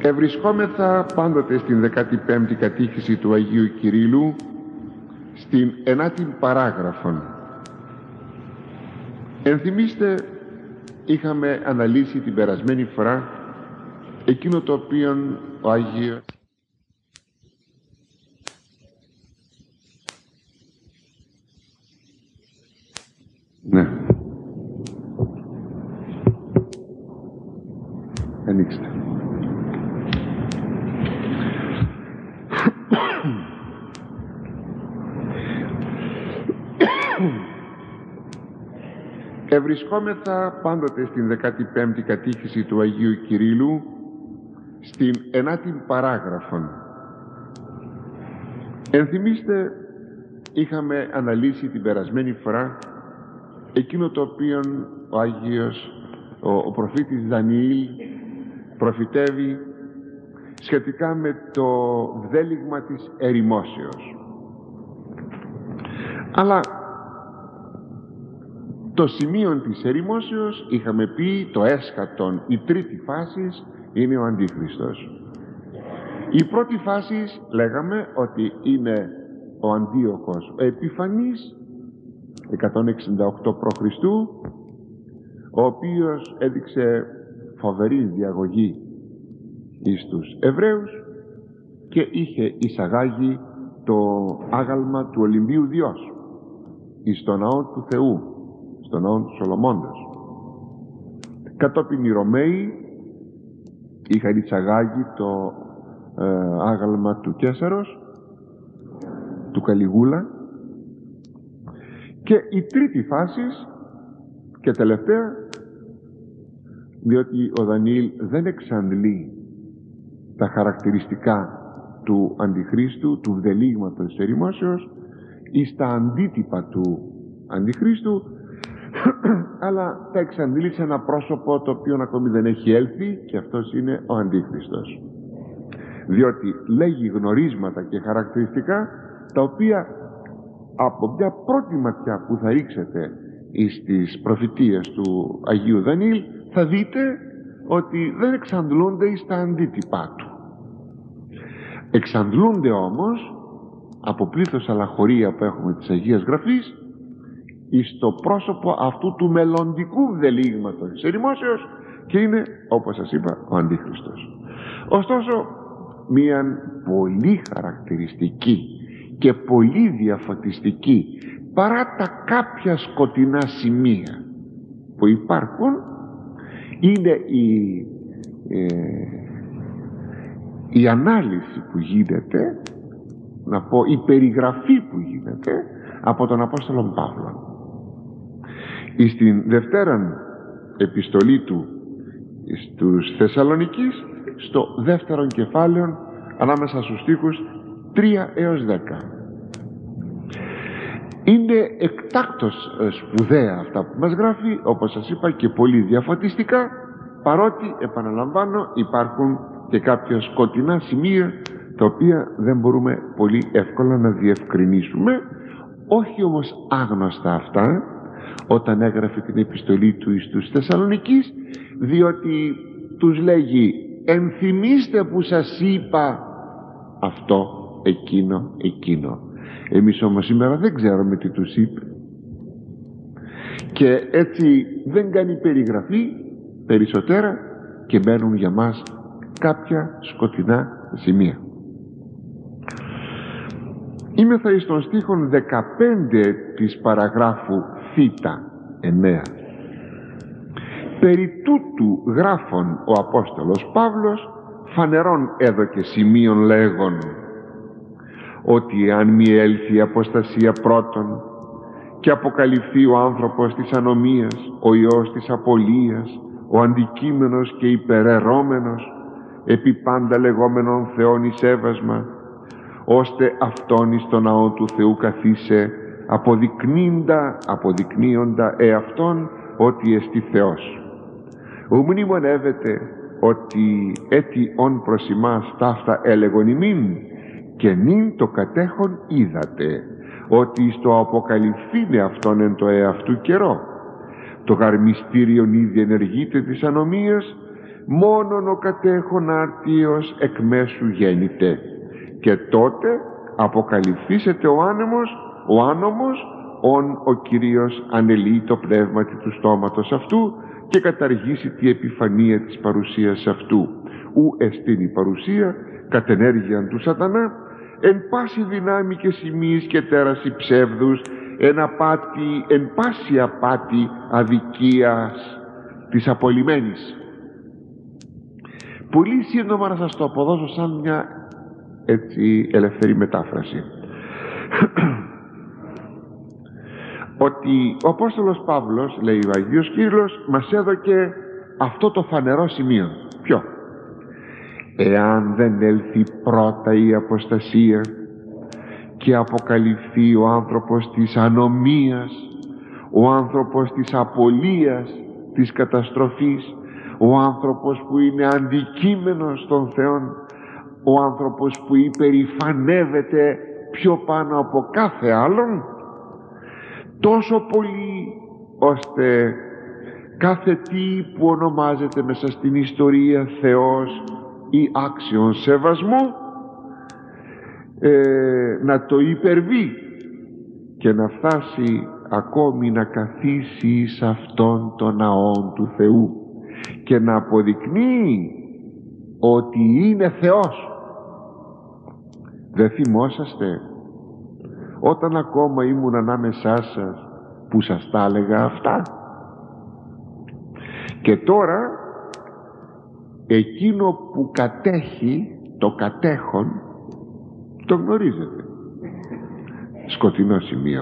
Ευρισκόμεθα πάντοτε στην 15η κατήχηση του Αγίου Κυρίλλου, στην 9η παράγραφον. Ενθυμίστε, είχαμε αναλύσει την περασμένη φορά εκείνο το οποίο ο Άγιος ανοίξτε. Ευρισκόμεθα πάντοτε στην 15η κατήχηση του Αγίου Κυρίλλου, στην 9η παράγραφον. Ενθυμίστε, είχαμε αναλύσει την περασμένη φορά εκείνο το οποίο ο Άγιος, ο προφήτης Δανιήλ προφητεύει σχετικά με το βδέλιγμα της ερημόσεως. Αλλά το σημείο της ερημόσεως, είχαμε πει, το έσχατον, η τρίτη φάση είναι ο Αντίχριστος. Η πρώτη φάση λέγαμε ότι είναι ο Αντίοχος ο Επιφανής, 168 π.Χ., ο οποίος έδειξε φοβερή διαγωγή εις τους Εβραίους και είχε εισαγάγει το άγαλμα του Ολυμπίου Διός εις το ναό του Θεού, στο ναό του Σολομώντος. Κατόπιν οι Ρωμαίοι είχαν εισαγάγει το άγαλμα του Καίσαρος, του Καλιγούλα, και η τρίτη φάση και τελευταία, διότι ο Δανιήλ δεν εξαντλεί τα χαρακτηριστικά του Αντιχρίστου, του βδελίγματος της ερημόσεως, ή στα αντίτυπα του Αντιχρίστου, αλλά τα εξαντλεί σε ένα πρόσωπο το οποίο ακόμη δεν έχει έλθει, και αυτός είναι ο Αντίχριστος. Διότι λέγει γνωρίσματα και χαρακτηριστικά τα οποία από μια πρώτη ματιά που θα ρίξετε στις προφητείες του Αγίου Δανιήλ θα δείτε ότι δεν εξαντλούνται στα αντίτυπά του. Εξαντλούνται όμως από πλήθος αλλαχωρία που έχουμε της Αγίας Γραφής εις το πρόσωπο αυτού του μελλοντικού βδελίγματος της ερημόσεως, και είναι, όπως σας είπα, ο Αντίχριστος. Ωστόσο, μια πολύ χαρακτηριστική και πολύ διαφωτιστική, παρά τα κάποια σκοτεινά σημεία που υπάρχουν, είναι η ανάλυση που γίνεται, να πω η περιγραφή που γίνεται από τον Απόστολο Παύλο. Στην δευτέραν επιστολή του στους Θεσσαλονικείς, στο δεύτερον κεφάλαιο, ανάμεσα στους στίχους 3 έως 10. Είναι εκτάκτως σπουδαία αυτά που μας γράφει, όπως σας είπα, και πολύ διαφωτιστικά, παρότι, επαναλαμβάνω, υπάρχουν και κάποια σκοτεινά σημεία τα οποία δεν μπορούμε πολύ εύκολα να διευκρινίσουμε, όχι όμως άγνωστα αυτά όταν έγραφε την επιστολή του στους Θεσσαλονικείς, διότι τους λέγει ενθυμίστε που σας είπα αυτό, εκείνο. Εμείς όμως σήμερα δεν ξέρουμε τι τους είπε, και έτσι δεν κάνει περιγραφή περισσότερα και μένουν για μας κάποια σκοτεινά σημεία. Είμεθα εις των στίχων 15 της παραγράφου θήτα 9. Περί τούτου γράφων ο Απόστολος Παύλος φανερών έδωκε σημείων λέγον, ότι αν μη έλθει η αποστασία πρώτον και αποκαλυφθεί ο άνθρωπος της ανομίας, ο Υιός της απολίας, ο αντικείμενος και υπεραιρώμενος, επί πάντα λεγόμενον Θεόν εις έβασμα, ώστε αυτόν εις το ναό του Θεού καθίσε, αποδεικνύοντα εαυτόν ότι εστί Θεός. Μνημονεύεται ότι έτι ον προς ημάς ταύτα έλεγον ημίν, και νυν το κατέχον είδατε, ότι στο αποκαλυφθήνε αυτόν εν το εαυτού καιρό. Το γαρμιστήριον ήδη ενεργείται της ανομίας, μόνον ο κατέχων άρτιος εκ μέσου γέννηται, και τότε αποκαλυφθήσεται ο άνομος, ο Κυρίος ανελύει το πνεύμα του στόματος αυτού και καταργήσει τη επιφανία της παρουσίας αυτού, ου εστίν η παρουσία κατ' ενέργειαν του σατανά, εν πάση δυνάμει και σημείς και τέραση ψεύδους, εν πάση απάτη αδικίας της απολυμένης. Πολύ σύντομα να σας το αποδώσω σαν μια έτσι ελευθερή μετάφραση. Ότι ο Απόστολος Παύλος, λέει ο Αγίος Κύριλλος, μας έδωκε αυτό το φανερό σημείο. Ποιο? Εάν δεν έλθει πρώτα η αποστασία και αποκαλυφθεί ο άνθρωπος της ανομίας, ο άνθρωπος της απολίας, της καταστροφής, ο άνθρωπος που είναι αντικείμενος των Θεών, ο άνθρωπος που υπερηφανεύεται πιο πάνω από κάθε άλλον, τόσο πολύ ώστε κάθε τι που ονομάζεται μέσα στην ιστορία Θεός ή άξιον σεβασμού να το υπερβεί και να φτάσει ακόμη να καθίσει σε αυτόν τον ναόν του Θεού και να αποδεικνύει ότι είναι Θεός. Δεν θυμόσαστε όταν ακόμα ήμουν ανάμεσά σας που σας τα έλεγα αυτά? Και τώρα εκείνο που κατέχει, το κατέχον, το γνωρίζετε. Σκοτεινό σημείο,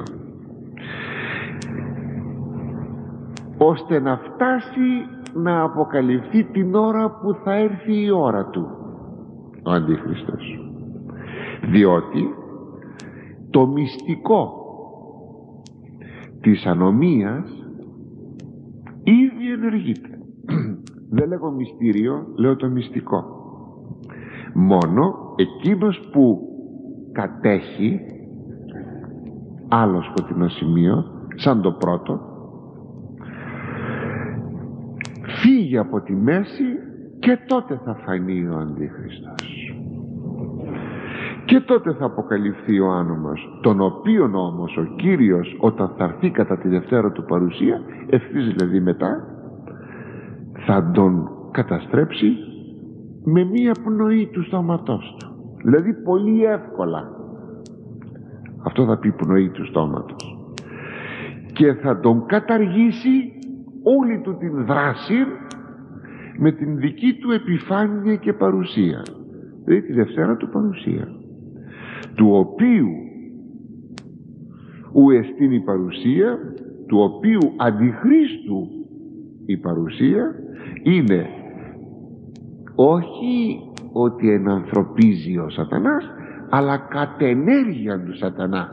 ώστε να φτάσει να αποκαλυφθεί την ώρα που θα έρθει η ώρα του ο Αντίχριστος, διότι το μυστικό της ανομίας ήδη ενεργείται. Δεν λέγω μυστήριο, λέω το μυστικό. Μόνο εκείνος που κατέχει άλλο σκοτεινό σημείο, σαν το πρώτο, φύγει από τη μέση και τότε θα φανεί ο Αντίχριστος. Και τότε θα αποκαλυφθεί ο άνομος, τον οποίον όμως ο Κύριος, όταν θα έρθει κατά τη Δευτέρα του παρουσία, ευθύς δηλαδή μετά, θα τον καταστρέψει με μία πνοή του στόματός του. Δηλαδή πολύ εύκολα. Αυτό θα πει πνοή του στόματος. Και θα τον καταργήσει όλη του την δράση με την δική του επιφάνεια και παρουσία. Δηλαδή τη Δευτέρα του παρουσία, του οποίου ου εστίν η παρουσία, του οποίου αντιχρίστου η παρουσία είναι όχι ότι ενανθρωπίζει ο σατανάς, αλλά κατ' ενέργεια του σατανά,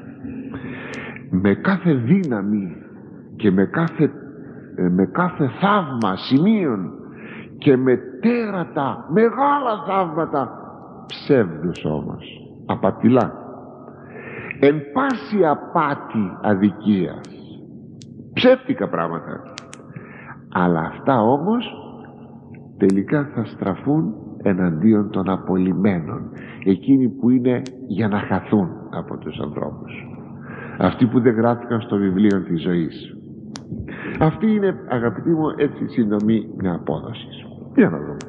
με κάθε δύναμη και με κάθε θαύμα σημείων και με τέρατα μεγάλα θαύματα ψεύδους όμως, απατηλά, εν πάση απάτη αδικίας, ψεύτικα πράγματα. Αλλά αυτά όμως τελικά θα στραφούν εναντίον των απολυμένων, εκείνοι που είναι για να χαθούν από τους ανθρώπους, αυτοί που δεν γράφηκαν στο βιβλίο της ζωής. Αυτή είναι, αγαπητοί μου, έτσι σύντομη μια απόδοση. Για να δούμε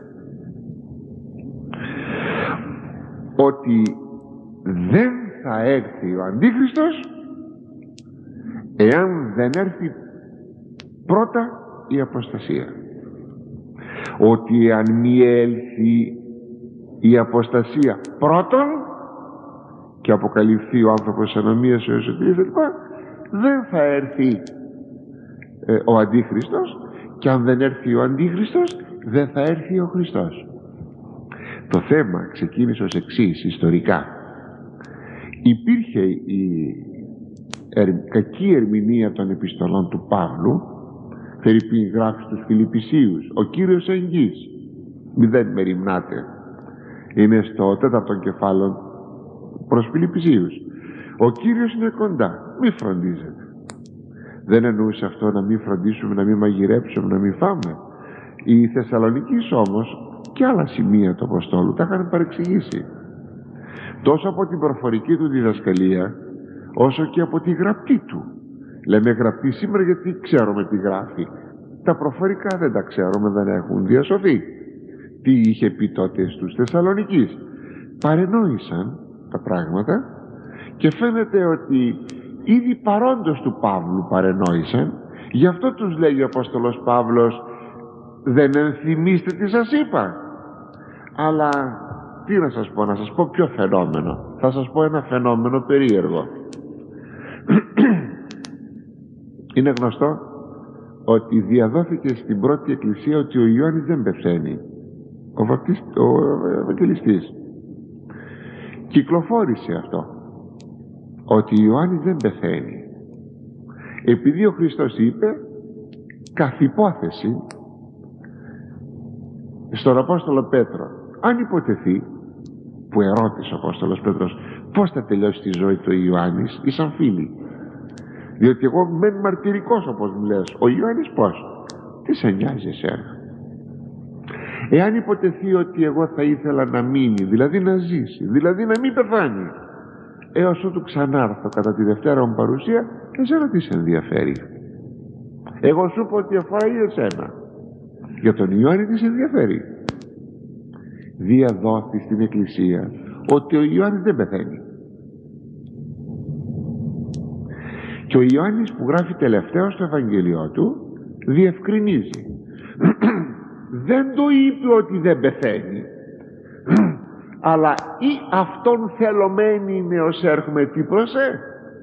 ότι δεν θα έρθει ο Αντίχριστος εάν δεν έρθει πρώτα η αποστασία. Ότι αν μη έλθει η αποστασία πρώτον και αποκαλυφθεί ο άνθρωπος της ανομίας, ο εσωτερικός κλπ, δεν θα έρθει ο Αντίχριστος, και αν δεν έρθει ο Αντίχριστος δεν θα έρθει ο Χριστός. Το θέμα ξεκίνησε ως εξής ιστορικά. Υπήρχε η κακή ερμηνεία των επιστολών του Παύλου, φερειπίν γράφει στους Φιλιππισίους, ο Κύριος εγγύς, μη δεν μεριμνάτε, είναι στο 4ο κεφάλαιο προς Φιλιππισίους, ο Κύριος είναι κοντά, μη φροντίζετε. Δεν εννοούσε αυτό να μην φροντίσουμε, να μην μαγειρέψουμε, να μην φάμε. Οι Θεσσαλονικείς όμως και άλλα σημεία του Αποστόλου τα είχαν παρεξηγήσει, τόσο από την προφορική του διδασκαλία όσο και από τη γραπτή του. Λέμε γραπτή σήμερα γιατί ξέρουμε τι γράφει. Τα προφορικά δεν τα ξέρουμε, δεν έχουν διασωθεί. Τι είχε πει τότε στους Θεσσαλονικείς? Παρενόησαν τα πράγματα και φαίνεται ότι ήδη παρόντος του Παύλου παρενόησαν. Γι' αυτό τους λέει ο Απόστολος Παύλος, δεν ενθυμίστε τι σας είπα? Αλλά τι να σας πω, να σας πω ποιο φαινόμενο? Θα σας πω ένα φαινόμενο περίεργο. Είναι γνωστό ότι διαδόθηκε στην πρώτη εκκλησία ότι ο Ιωάννης δεν πεθαίνει, ο Ευαγγελιστής. Κυκλοφόρησε αυτό, ότι ο Ιωάννης δεν πεθαίνει, επειδή ο Χριστός είπε καθ' υπόθεση στον Απόστολο Πέτρο, αν υποτεθεί, που ερώτησε ο Απόστολος Πέτρος πώς θα τελειώσει τη ζωή του Ιωάννης, ήσαν φίλοι, διότι εγώ μεν μαρτυρικός όπως μου λες, ο Ιωάννης πώς? Τι σε νοιάζει εσένα? Εάν υποτεθεί ότι εγώ θα ήθελα να μείνει, δηλαδή να ζήσει, δηλαδή να μην πεθάνει, έως ότου ξανάρθω κατά τη δευτέρα μου παρουσία, εσένα τι σε ενδιαφέρει? Εγώ σου πω ότι αφορά εσένα. Για τον Ιωάννη τι σε ενδιαφέρει? Διαδόθη στην Εκκλησία ότι ο Ιωάννης δεν πεθαίνει. Και ο Ιωάννης που γράφει τελευταίο στο Ευαγγέλιο του διευκρινίζει δεν το είπε ότι δεν πεθαίνει, αλλά ή αυτόν θελωμένη είναι ως έρχομαι τι προσε,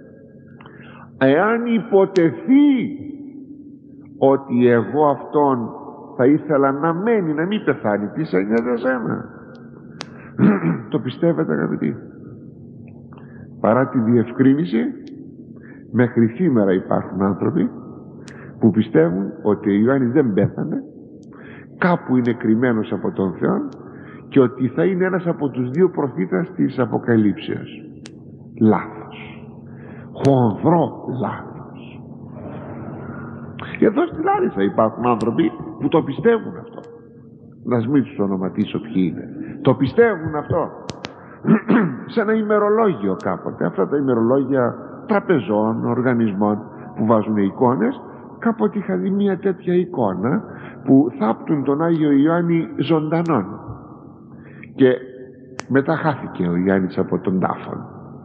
εάν υποτεθεί ότι εγώ αυτόν θα ήθελα να μένει, να μην πεθάνει, τι σε νοιάζει εσένα? Το πιστεύετε αγαπητοί? Παρά τη διευκρίνηση, μέχρι σήμερα υπάρχουν άνθρωποι που πιστεύουν ότι ο Ιωάννης δεν πέθανε, κάπου είναι κρυμμένος από τον Θεό και ότι θα είναι ένας από τους δύο προφήτας της Αποκαλύψεως. Λάθος, χονδρό λάθος. Εδώ στη Λάρισα υπάρχουν άνθρωποι που το πιστεύουν αυτό. Να μην τους ονοματίσω ποιοι είναι. Το πιστεύουν αυτό. Σε ένα ημερολόγιο κάποτε, αυτά τα ημερολόγια τραπεζών, οργανισμών που βάζουν εικόνες, κάποτε είχα δει μια τέτοια εικόνα που θάπτουν τον Άγιο Ιωάννη ζωντανόν και μετά χάθηκε ο Ιωάννης από τον τάφον.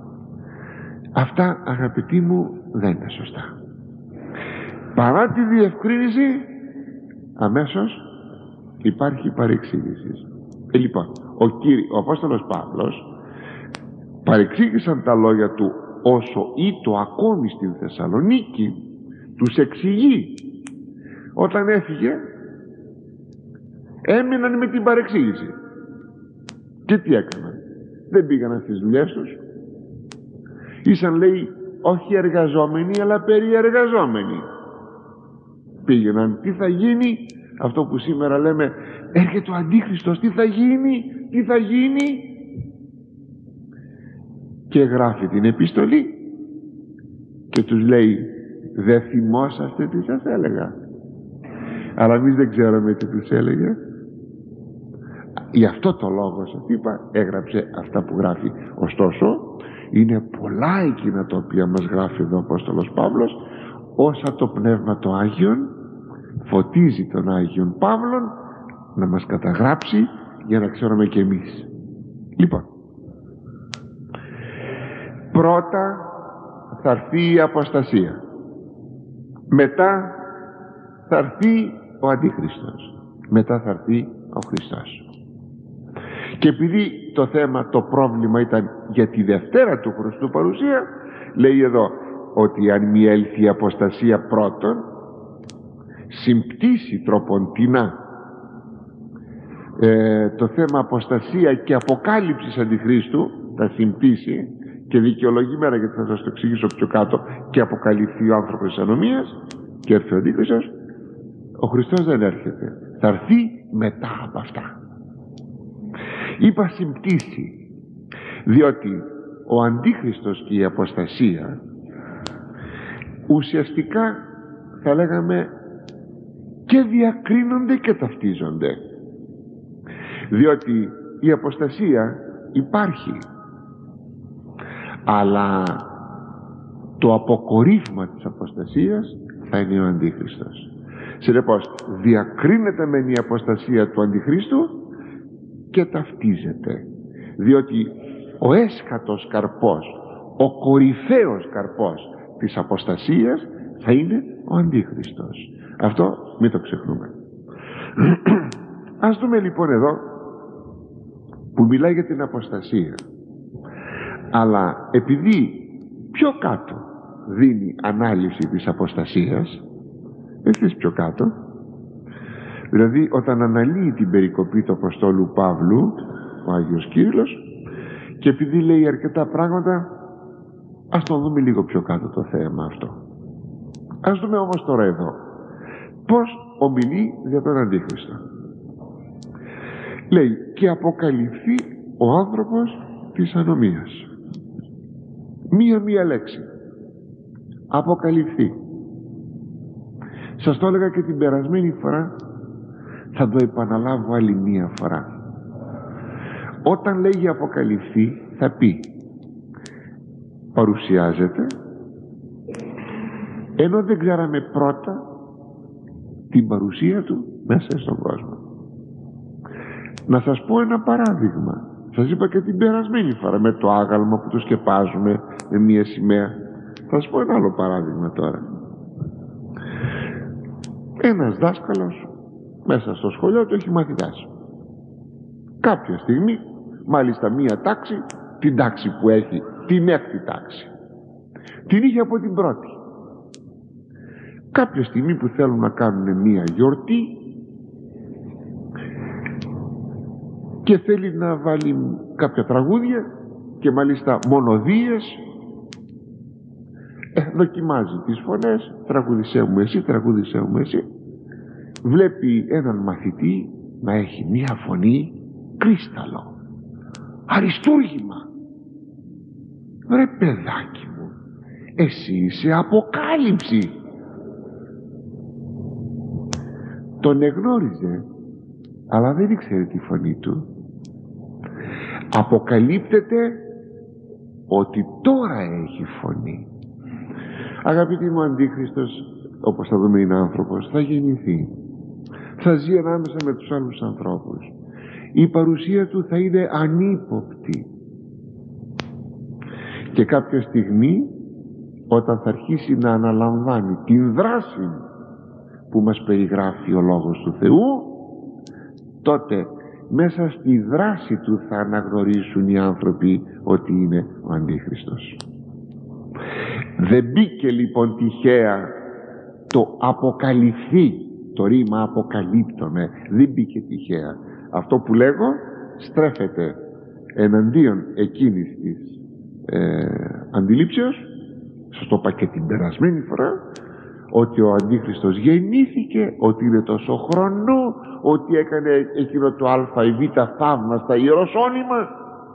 Αυτά αγαπητοί μου δεν είναι σωστά. Παρά τη διευκρίνηση αμέσως υπάρχει παρεξήγηση. Λοιπόν, ο Απόστολος Παύλος παρεξήγησαν τα λόγια του όσο ήτο ακόμη στην Θεσσαλονίκη, τους εξηγεί. Όταν έφυγε έμειναν με την παρεξήγηση. Και τι έκαναν? Δεν πήγαιναν στις δουλειές τους. Ήσαν, λέει, όχι εργαζόμενοι αλλά περιεργαζόμενοι. Πήγαιναν, τι θα γίνει? Αυτό που σήμερα λέμε, έρχεται ο Αντίχριστος, τι θα γίνει, τι θα γίνει? Και γράφει την επιστολή και τους λέει, δεν θυμόσαστε τι σας έλεγα? Αλλά εμείς δεν ξέρουμε τι τους έλεγε. Γι' αυτό το λόγο σας είπα, έγραψε αυτά που γράφει. Ωστόσο είναι πολλά εκείνα τα οποία μας γράφει εδώ ο Απόστολος Παύλος, όσα το Πνεύμα το Άγιον φωτίζει τον Άγιον Παύλον να μας καταγράψει για να ξέρουμε και εμείς. Λοιπόν, πρώτα θα έρθει η αποστασία, μετά θα έρθει ο Αντίχριστος, μετά θα έρθει ο Χριστός. Και επειδή το θέμα, το πρόβλημα ήταν για τη Δευτέρα του Χριστού παρουσία, λέει εδώ ότι αν μη έλθει η αποστασία πρώτον, συμπτήσει τροποντινά το θέμα αποστασία και αποκάλυψης Αντιχρίστου, θα συμπτήσει και δικαιολογημένα, γιατί θα σας το εξηγήσω πιο κάτω, και αποκαλυφθεί ο άνθρωπος της ανομίας και έρθει ο Αντίχριστος. Ο Χριστός δεν έρχεται, θα έρθει μετά από αυτά. Είπα συμπτήσει, διότι ο Αντίχριστος και η αποστασία ουσιαστικά θα λέγαμε και διακρίνονται και ταυτίζονται, διότι η αποστασία υπάρχει, αλλά το αποκορύφωμα της αποστασίας θα είναι ο Αντίχριστος. Συνεπώς διακρίνεται μεν η αποστασία του Αντιχρίστου και ταυτίζεται, διότι ο έσχατος καρπός, ο κορυφαίος καρπός της αποστασίας θα είναι ο Αντίχριστος. Αυτό μην το ξεχνούμε. Ας δούμε λοιπόν εδώ που μιλάει για την αποστασία, αλλά επειδή πιο κάτω δίνει ανάλυση της αποστασίας, εσείς πιο κάτω, δηλαδή όταν αναλύει την περικοπή του Αποστόλου Παύλου ο Άγιος Κύριλλος, και επειδή λέει αρκετά πράγματα, ας το δούμε λίγο πιο κάτω το θέμα αυτό. Ας δούμε όμως τώρα εδώ πως ομιλεί για τον Αντίχριστο. Λέει και αποκαλυφθεί ο άνθρωπος της ανομίας. Μία λέξη, αποκαλυφθεί. Σας το έλεγα και την περασμένη φορά, θα το επαναλάβω άλλη μία φορά. Όταν λέγει αποκαλυφθεί θα πει παρουσιάζεται ενώ δεν ξέραμε πρώτα την παρουσία του μέσα στον κόσμο. Να σας πω ένα παράδειγμα. Σας είπα και την περασμένη φορά με το άγαλμα που το σκεπάζουμε με μία σημαία. Θα σας πω ένα άλλο παράδειγμα τώρα. Ένας δάσκαλος μέσα στο σχολείο του έχει μαθητάς. Κάποια στιγμή, μάλιστα μία τάξη, την τάξη που έχει, την έκτη τάξη, την είχε από την πρώτη. Κάποια στιγμή που θέλουν να κάνουν μία γιορτή και θέλει να βάλει κάποια τραγούδια και μάλιστα μονοδίες, δοκιμάζει τις φωνές, τραγούδισέ μου εσύ, τραγούδισέ μου εσύ. Βλέπει έναν μαθητή να έχει μία φωνή κρίσταλο, αριστούργημα. Βρε παιδάκι μου, εσύ είσαι αποκάλυψη. Τον εγνώριζε, αλλά δεν ήξερε τη φωνή του. Αποκαλύπτεται ότι τώρα έχει φωνή. Αγαπητοί μου, Αντίχριστος, όπως θα δούμε, είναι άνθρωπος, θα γεννηθεί, θα ζει ανάμεσα με τους άλλους ανθρώπους. Η παρουσία του θα είναι ανύποπτη και κάποια στιγμή, όταν θα αρχίσει να αναλαμβάνει την δράση που μας περιγράφει ο Λόγος του Θεού, τότε μέσα στη δράση του θα αναγνωρίσουν οι άνθρωποι ότι είναι ο Αντίχριστος. Δεν μπήκε λοιπόν τυχαία το αποκαλυφθεί, το ρήμα αποκαλύπτομαι, δεν μπήκε τυχαία. Αυτό που λέγω στρέφεται εναντίον εκείνης της αντιλήψεως. Σας το είπα και την περασμένη φορά, ότι ο Αντίχριστος γεννήθηκε, ότι είναι τόσο χρονό, ότι έκανε εκείνο το α ή β θαύμα στα ιεροσόλυμα.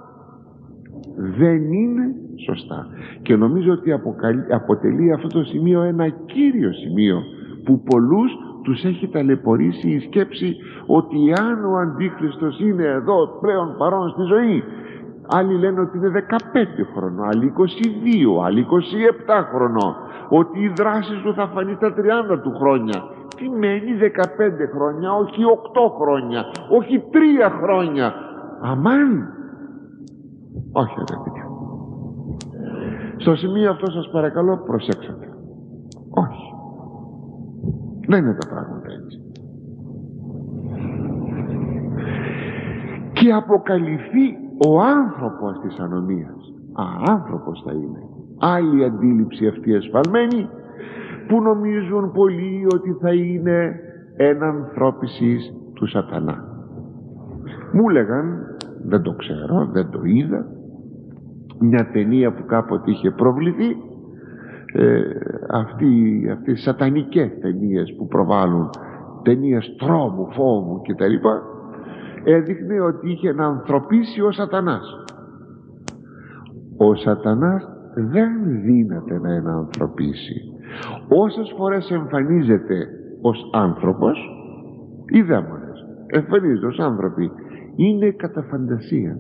Δεν είναι σωστά, και νομίζω ότι αποτελεί αυτό το σημείο ένα κύριο σημείο που πολλούς τους έχει ταλαιπωρήσει η σκέψη ότι αν ο Αντίχριστος είναι εδώ πλέον παρόν στη ζωή, άλλοι λένε ότι είναι 15 χρονών, άλλοι 22, άλλοι 27 χρονών, ότι η δράση του θα φανεί στα 30 του χρόνια. Τι μένει 15 χρόνια, όχι 8 χρόνια, όχι 3 χρόνια. Αμάν! Όχι, αγαπητοί. Στο σημείο αυτό σας παρακαλώ προσέξτε. Όχι. Δεν είναι τα πράγματα έτσι. Και αποκαλυφθεί ο άνθρωπος της ανομίας. Άνθρωπος θα είναι. Άλλη αντίληψη αυτή εσφαλμένη, που νομίζουν πολλοί ότι θα είναι ενανθρώπισης του σατανά. Μου έλεγαν, δεν το ξέρω, δεν το είδα, μια ταινία που κάποτε είχε προβληθεί, αυτές οι σατανικές ταινίες που προβάλλουν, ταινίες τρόμου, φόβου κτλ, έδειχνε ότι είχε ενανθρώπισει ο σατανάς. Ο σατανάς δεν δύναται να ενανθρώπισει. Όσες φορές εμφανίζεται ως άνθρωπος, οι δαίμονες εμφανίζονται ως άνθρωποι, είναι κατά φαντασία.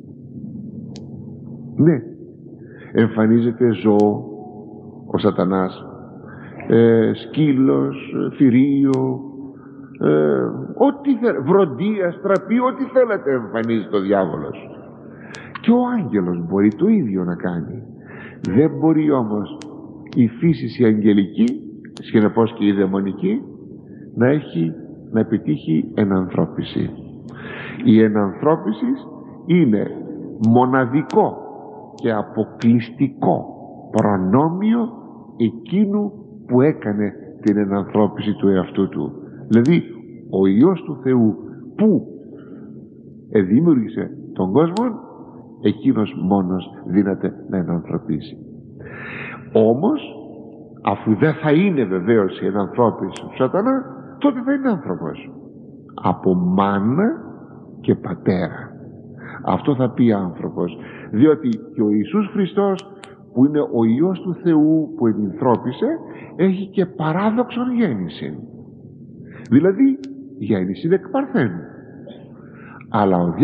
Ναι, εμφανίζεται ζώο ο Σατανάς, σκύλος, θηρίο, ό,τι θέλετε, βροντία, στραπή, ό,τι θέλετε εμφανίζεται ο διάβολος. Και ο άγγελος μπορεί το ίδιο να κάνει. Δεν μπορεί όμως η φύση η αγγελική, συνεπώς και η δαιμονική, να επιτύχει ενανθρώπιση. Η ενανθρώπιση είναι μοναδικό και αποκλειστικό προνόμιο εκείνου που έκανε την ενανθρώπιση του εαυτού του. Δηλαδή ο Υιός του Θεού που δημιούργησε τον κόσμο, εκείνος μόνος δύναται να ενανθρωπήσει. Όμως αφού δεν θα είναι βεβαίως η ενανθρώπιση του Σατανά, τότε θα είναι άνθρωπος από μάνα και πατέρα. Αυτό θα πει άνθρωπος, διότι και ο Ιησούς Χριστός που είναι ο Υιός του Θεού που ενανθρώπισε, έχει και παράδοξον γέννηση, δηλαδή γέννηση εκ παρθένου. Αλλά ο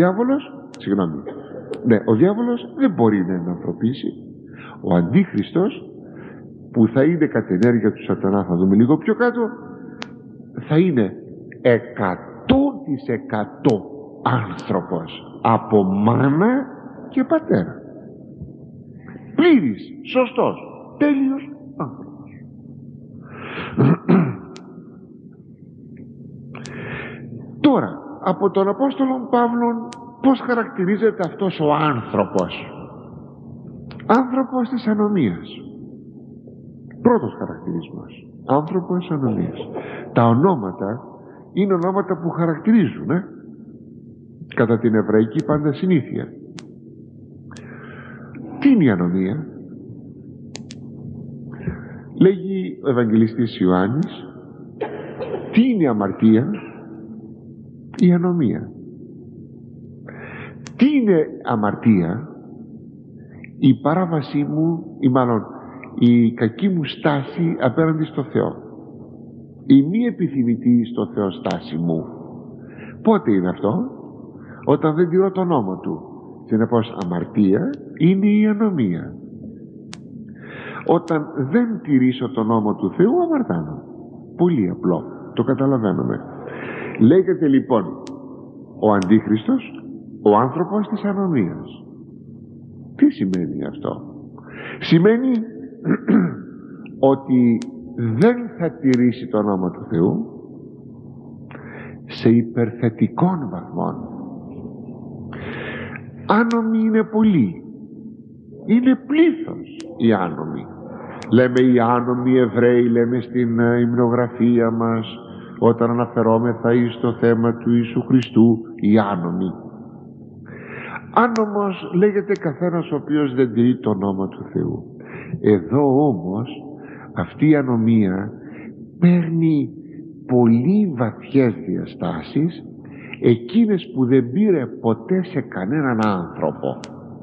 διάβολος δεν μπορεί να ενανθρωπήσει. Ο Αντίχριστος, που θα είναι κατ' ενέργεια του Σατανά, θα δούμε λίγο πιο κάτω, θα είναι 100% άνθρωπος από μάνα και πατέρα, πλήρης, σωστός, τέλειος άνθρωπος. Τώρα από τον Απόστολο Παύλον πώς χαρακτηρίζεται αυτός ο άνθρωπος? Άνθρωπος της ανομίας. Πρώτος χαρακτηρισμός, άνθρωπος ανομίας. Τα ονόματα είναι ονόματα που χαρακτηρίζουν κατά την εβραϊκή πάντα συνήθεια. Τι είναι η ανομία? Λέγει ο Ευαγγελιστής Ιωάννης, τι είναι η αμαρτία? Η ανομία. Τι είναι αμαρτία? Η παράβασή μου, ή μάλλον η κακή μου στάση απέναντι στο Θεό, η μη επιθυμητή στο Θεό στάση μου. Πότε είναι αυτό? Όταν δεν τηρώ τον νόμο του. Συνεπώς αμαρτία είναι η ανομία. Όταν δεν τηρήσω τον νόμο του Θεού, αμαρτάνω. Πολύ απλό, το καταλαβαίνουμε. Λέγεται λοιπόν ο Αντίχριστος ο άνθρωπος της ανομίας. Τι σημαίνει αυτό? Σημαίνει ότι δεν θα τηρήσει τον νόμο του Θεού σε υπερθετικών βαθμών. Άνομοι είναι πολλοί, είναι πλήθος οι άνομοι. Λέμε οι άνομοι Εβραίοι, λέμε στην υμνογραφία μας όταν αναφερόμεθα εις το θέμα του Ιησού Χριστού, οι άνομοι. Άνομος λέγεται καθένας ο οποίος δεν τηρεί τον νόμο του Θεού. Εδώ όμως αυτή η ανομία παίρνει πολύ βαθιές διαστάσεις, εκείνες που δεν πήρε ποτέ σε κανέναν άνθρωπο.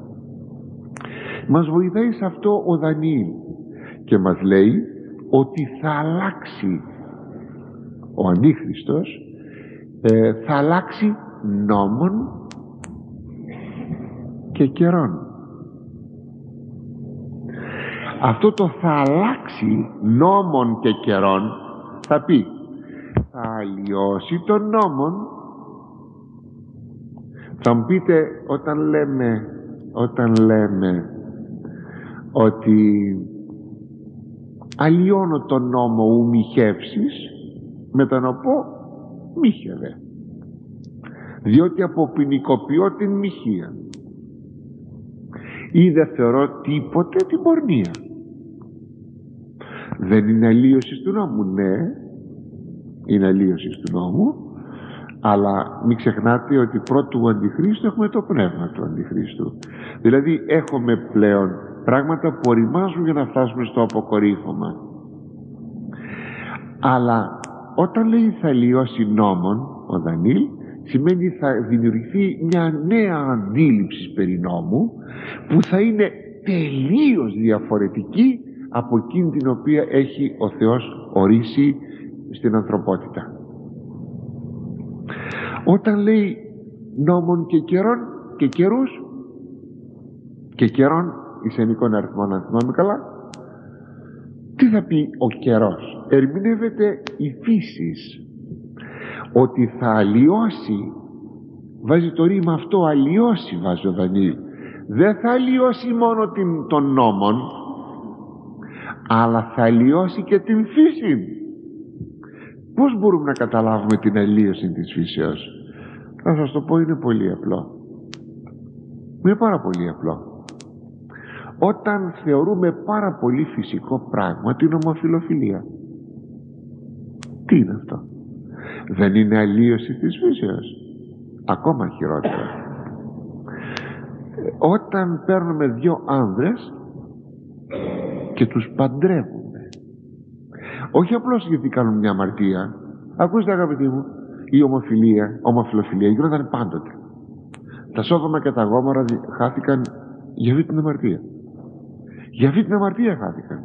Μας βοηθάει σε αυτό ο Δανιήλ και μας λέει ότι θα αλλάξει ο Ανίχριστος, θα αλλάξει νόμων και καιρών. Αυτό το θα αλλάξει νόμων και καιρών θα πει θα αλλοιώσει τον νόμον. Θα μου πείτε, όταν λέμε ότι αλλοιώνω τον νόμο ου μοιχεύσεις, μετά να πω μίχευε, διότι αποποινικοποιώ την μοιχεία ή δεν θεωρώ τίποτε την πορνεία. Δεν είναι αλλοίωση του νόμου? Ναι, είναι αλλοίωση του νόμου, αλλά μην ξεχνάτε ότι πρώτου του Αντιχρίστου έχουμε το πνεύμα του Αντιχρίστου. Δηλαδή έχουμε πλέον πράγματα που οριμάζουν για να φτάσουμε στο αποκορύφωμα. Αλλά όταν λέει θα αλλοιώσει νόμον ο Δανιήλ, σημαίνει θα δημιουργηθεί μια νέα αντίληψη περί νόμου που θα είναι τελείως διαφορετική από εκείνη την οποία έχει ο Θεός ορίσει στην ανθρωπότητα. Όταν λέει νόμων και καιρών και καιρούς και καιρών ισενικών αριθμών, αν θυμάμαι καλά, τι θα πει ο καιρός? Ερμηνεύεται η φύσης, ότι θα αλλοιώσει, βάζει το ρήμα αυτό, αλλοιώσει βάζει ο Δανίλ. Δεν θα αλλοιώσει μόνο των νόμων, αλλά θα αλλοιώσει και την φύση. Πώς μπορούμε να καταλάβουμε την αλλοίωση της φύσεως? Θα σας το πω, είναι πολύ απλό. Είναι πάρα πολύ απλό. Όταν θεωρούμε πάρα πολύ φυσικό πράγμα την ομοφυλοφιλία, τι είναι αυτό? Δεν είναι αλλοίωση της φύσεως? Ακόμα χειρότερα. Όταν παίρνουμε δύο άνδρες και τους παντρεύουμε, όχι απλώς γιατί κάνουν μια αμαρτία. Ακούστε αγαπητοί μου, η ομοφυλοφιλία γινόταν πάντοτε. Τα Σόδομα και τα Γόμορα χάθηκαν για αυτή την αμαρτία. Για αυτή την αμαρτία χάθηκαν.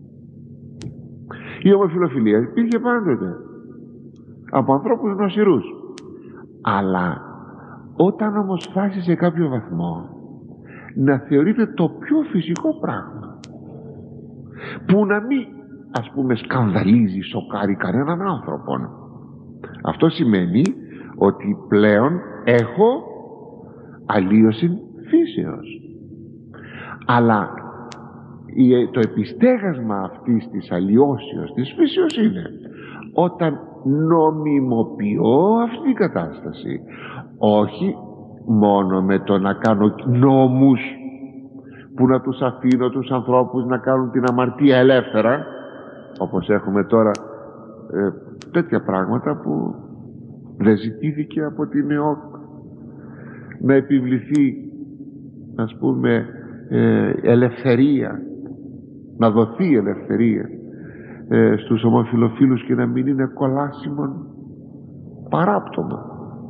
Η ομοφυλοφιλία υπήρχε πάντοτε από ανθρώπους νοσηρούς. Αλλά όταν όμως φτάσει σε κάποιο βαθμό να θεωρείται το πιο φυσικό πράγμα, που να μην, ας πούμε, σκανδαλίζει, σοκάρει κανέναν άνθρωπο, αυτό σημαίνει ότι πλέον έχω αλλοίωση φύσεως. Αλλά το επιστέγασμα αυτής της αλλοιώσεως της φύσεως είναι όταν νομιμοποιώ αυτή την κατάσταση, όχι μόνο με το να κάνω νόμους που να τους αφήνω τους ανθρώπους να κάνουν την αμαρτία ελεύθερα, όπως έχουμε τώρα τέτοια πράγματα που δεν ζητήθηκε από την ΕΟΚ να επιβληθεί, ας πούμε, ελευθερία, να δοθεί ελευθερία στους ομοφυλοφίλους και να μην είναι κολάσιμον παράπτωμα.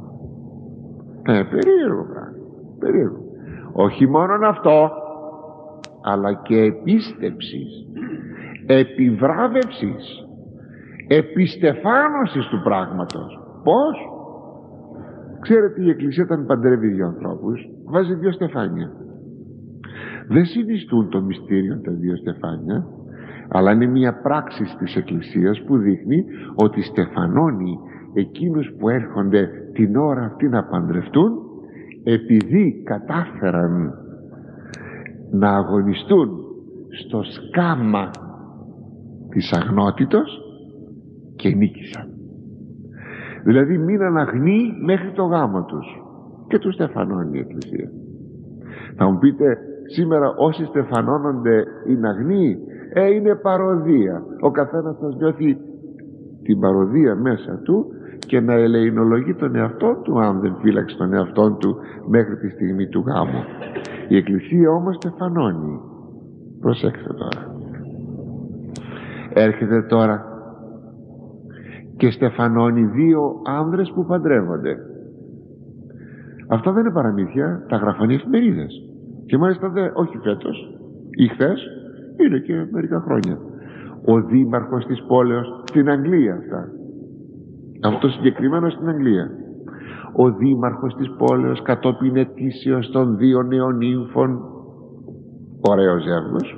Περίεργο πράγμα, περίεργο. Όχι μόνον αυτό, αλλά και επίστεψης, επιβράβευσης, επιστεφάνωσης του πράγματος. Πώς? Ξέρετε, η Εκκλησία όταν παντρεύει δύο ανθρώπους βάζει δύο στεφάνια. Δεν συνιστούν το μυστήριο τα δύο στεφάνια, αλλά είναι μια πράξη της Εκκλησίας που δείχνει ότι στεφανώνει εκείνους που έρχονται την ώρα αυτή να παντρευτούν, επειδή κατάφεραν να αγωνιστούν στο σκάμα της αγνότητος και νίκησαν. Δηλαδή μείναν αγνοί μέχρι το γάμο τους και τους στεφανώνει η Εκκλησία. Θα μου πείτε, σήμερα όσοι στεφανώνονται είναι αγνοί? Είναι παροδία. Ο καθένας σας νιώθει την παροδία μέσα του και να ελεηνολογεί τον εαυτό του, αν δεν φύλαξε τον εαυτό του μέχρι τη στιγμή του γάμου. Η Εκκλησία όμως στεφανώνει. Προσέξτε τώρα. Έρχεται τώρα και στεφανώνει δύο άνδρες που παντρεύονται. Αυτά δεν είναι παραμύθια, τα γράφαν οι εφημερίδες. Και μάλιστα όχι φέτος ή χθες, είναι και μερικά χρόνια. Ο δήμαρχος της πόλεως στην Αγγλία αυτά. Αυτό συγκεκριμένο στην Αγγλία. Ο δήμαρχος της πόλεως κατόπιν ετήσεως των δύο νεονύμφων, ωραίος ζεύγος,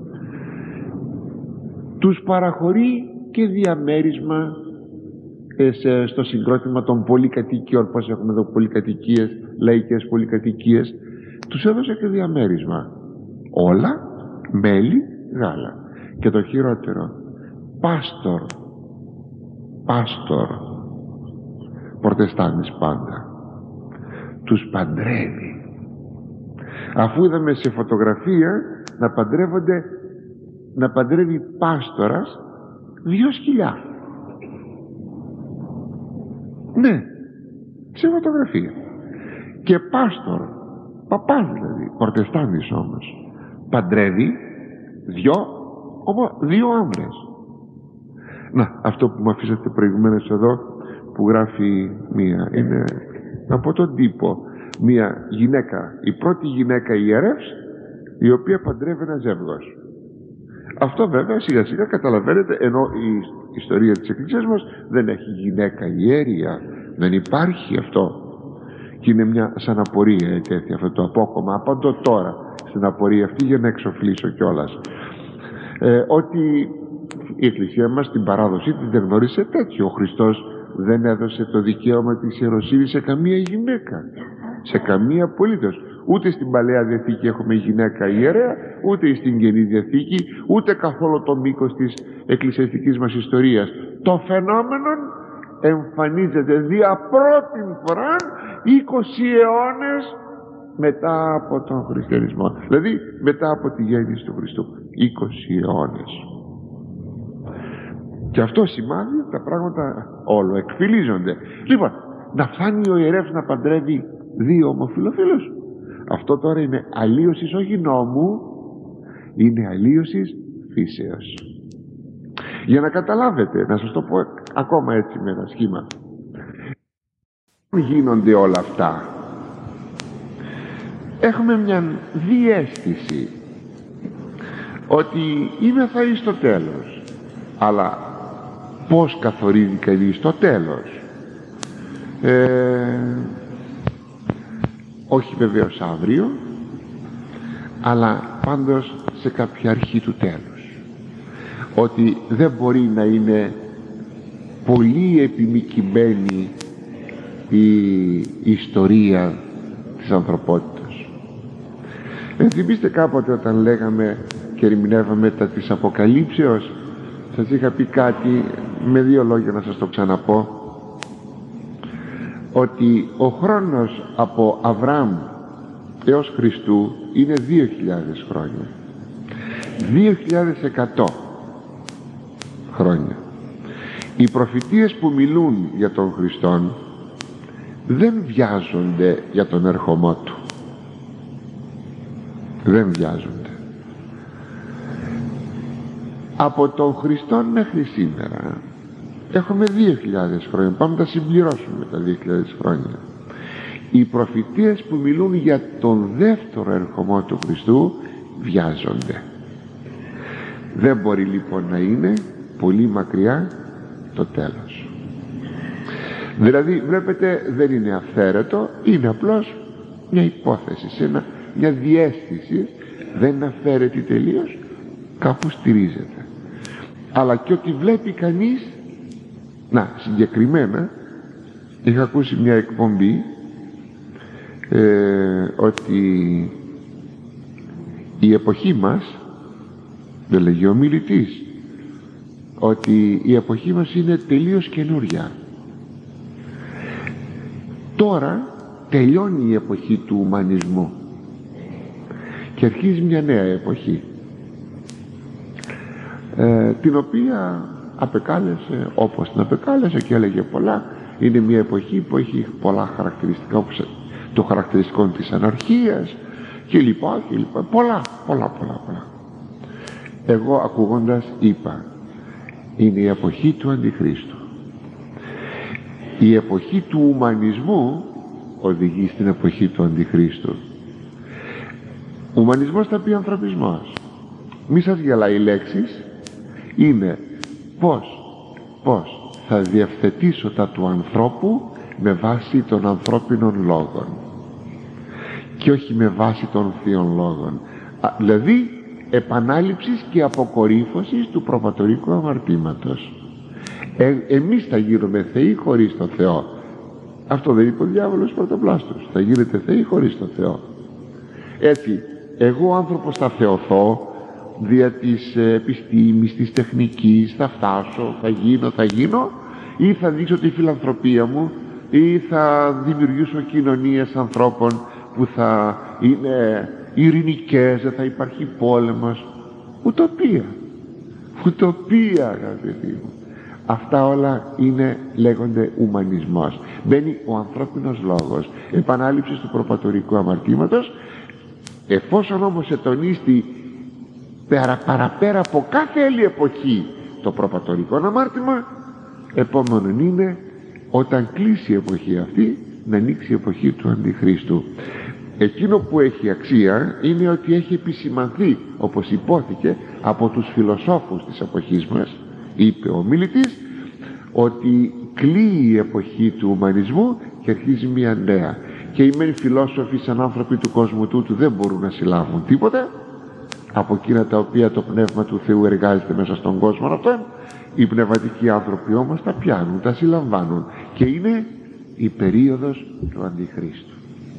τους παραχωρεί και διαμέρισμα στο συγκρότημα των πολυκατοικιών. Πώς έχουμε εδώ πολυκατοικίες, λαϊκές πολυκατοικίες, τους έδωσε και διαμέρισμα. Όλα μέλι, γάλα. Και το χειρότερο, πάστορ, Προτεστάντης πάντα, τους παντρεύει. Αφού είδαμε σε φωτογραφία να παντρεύει πάστορας 2 σκυλιά. Ναι, σε φωτογραφία. Και πάστορ, παπάς δηλαδή, Προτεστάντης όμως, παντρεύει 2 άνδρες. Να, αυτό που μου αφήσατε προηγουμένως εδώ, που γράφει μία, είναι από τον τύπο, μία γυναίκα, η πρώτη γυναίκα ιερεύς, η οποία παντρεύει ένα ζεύγος. Αυτό βέβαια σιγά σιγά καταλαβαίνετε, ενώ η ιστορία της Εκκλησίας μας δεν έχει γυναίκα ιέρια, δεν υπάρχει αυτό. Και είναι μια σαν απορία τέτοια αυτό το απόκομμα. Απαντώ τώρα στην απορία αυτή για να εξοφλήσω κιόλας, ότι η Εκκλησία μας στην παράδοσή της δεν γνώρισε τέτοιο. Ο Χριστός δεν έδωσε το δικαίωμα της ιεροσύνης σε καμία γυναίκα, σε καμία απολύτως. Ούτε στην Παλαιά Διαθήκη έχουμε γυναίκα ιερέα, ούτε στην Καινή Διαθήκη, ούτε καθόλου το μήκος της εκκλησιαστικής μας ιστορίας. Το φαινόμενο εμφανίζεται δια πρώτη φορά 20 αιώνες μετά από τον χριστιανισμό, δηλαδή μετά από τη γέννηση του Χριστού. 20 αιώνες. Και αυτό σημαίνει τα πράγματα όλο εκφυλίζονται. Λοιπόν, να φτάνει ο ιερεύς να παντρεύει 2 ομοφυλοφίλους, αυτό τώρα είναι αλλίωσης όχι νόμου, είναι αλλίωσης φύσεως. Για να καταλάβετε, να σας το πω ακόμα έτσι με ένα σχήμα, γίνονται όλα αυτά, έχουμε μια διαίσθηση ότι είμαι θα εις το τέλος, αλλά πώς καθορίζει κανείς το τέλος? Όχι βεβαίως αύριο, αλλά πάντως σε κάποια αρχή του τέλους, ότι δεν μπορεί να είναι πολύ επιμικημένη η ιστορία της ανθρωπότητας. Θυμίστε κάποτε όταν λέγαμε και ερμηνεύαμε τα της Αποκαλύψεως, σας είχα πει κάτι, με 2 λόγια να σας το ξαναπώ, ότι ο χρόνος από Αβραάμ έως Χριστού είναι 2.000 χρόνια, 2.100 χρόνια. Οι προφητείες που μιλούν για τον Χριστόν δεν βιάζονται για τον ερχομό του, δεν βιάζονται. Από τον Χριστόν μέχρι σήμερα έχουμε 2.000 χρόνια, πάμε να τα συμπληρώσουμε τα 2.000 χρόνια. Οι προφητείες που μιλούν για τον δεύτερο ερχομό του Χριστού βιάζονται. Δεν μπορεί λοιπόν να είναι πολύ μακριά το τέλος. Δηλαδή βλέπετε, δεν είναι αυθαίρετο, είναι απλώς μια υπόθεση, μια διαίσθηση, δεν είναι αυθαίρετη τελείως, κάπου στηρίζεται. Αλλά και ότι βλέπει κανείς, να συγκεκριμένα είχα ακούσει μια εκπομπή ότι η εποχή μας, δεν λέγει ο μιλητής, ότι η εποχή μας είναι τελείως καινούρια. Τώρα τελειώνει η εποχή του ουμανισμού και αρχίζει μια νέα εποχή, την οποία απεκάλεσε όπως την απεκάλεσε και έλεγε πολλά. Είναι μια εποχή που έχει πολλά χαρακτηριστικά, όπως το χαρακτηριστικό της αναρχίας και λοιπά και λοιπά, πολλά. Εγώ ακούγοντας είπα, είναι η εποχή του Αντιχρίστου. Η εποχή του ουμανισμού οδηγεί στην εποχή του Αντιχρίστου. Ουμανισμός θα πει ανθρωπισμός. Μη σας γελάει οι λέξεις, είναι πώς θα διευθετήσω τα του ανθρώπου με βάση των ανθρώπινων λόγων και όχι με βάση των θείων λόγων, δηλαδή επανάληψης και αποκορύφωσης του προπατορικού αμαρτήματος. Εμείς θα γίνουμε θεοί χωρίς τον Θεό. Αυτό δεν είπε ο διάβολος πρωτοπλάστος, θα γίνετε θεοί χωρίς τον Θεό. Έτσι, εγώ άνθρωπος θα θεωθώ δια της επιστήμης, της τεχνικής, θα φτάσω, θα γίνω, ή θα δείξω τη φιλανθρωπία μου, ή θα δημιουργήσω κοινωνίες ανθρώπων που θα είναι ειρηνικές, δεν θα υπάρχει πόλεμος. Ουτοπία αγαπητοί μου. Αυτά όλα λέγονται ουμανισμός. Μπαίνει ο ανθρώπινος λόγος, επανάληψης του προπατορικού αμαρτήματος. Εφόσον όμως ετονίστη παραπέρα από κάθε άλλη εποχή το προπατορικό αμάρτημα, επόμενον είναι όταν κλείσει η εποχή αυτή να ανοίξει η εποχή του Αντιχρίστου. Εκείνο που έχει αξία είναι ότι έχει επισημανθεί, όπως υπόθηκε από τους φιλοσόφους της εποχής μας, είπε ο μιλητής, ότι κλείει η εποχή του ουμανισμού και αρχίζει μια νέα. Και οι μεν φιλόσοφοι σαν άνθρωποι του κόσμου τούτου δεν μπορούν να συλλάβουν τίποτα από εκείνα τα οποία το Πνεύμα του Θεού εργάζεται μέσα στον κόσμο αυτόν. Οι πνευματικοί άνθρωποι όμως τα πιάνουν, τα συλλαμβάνουν, και είναι η περίοδος του Αντιχρίστου.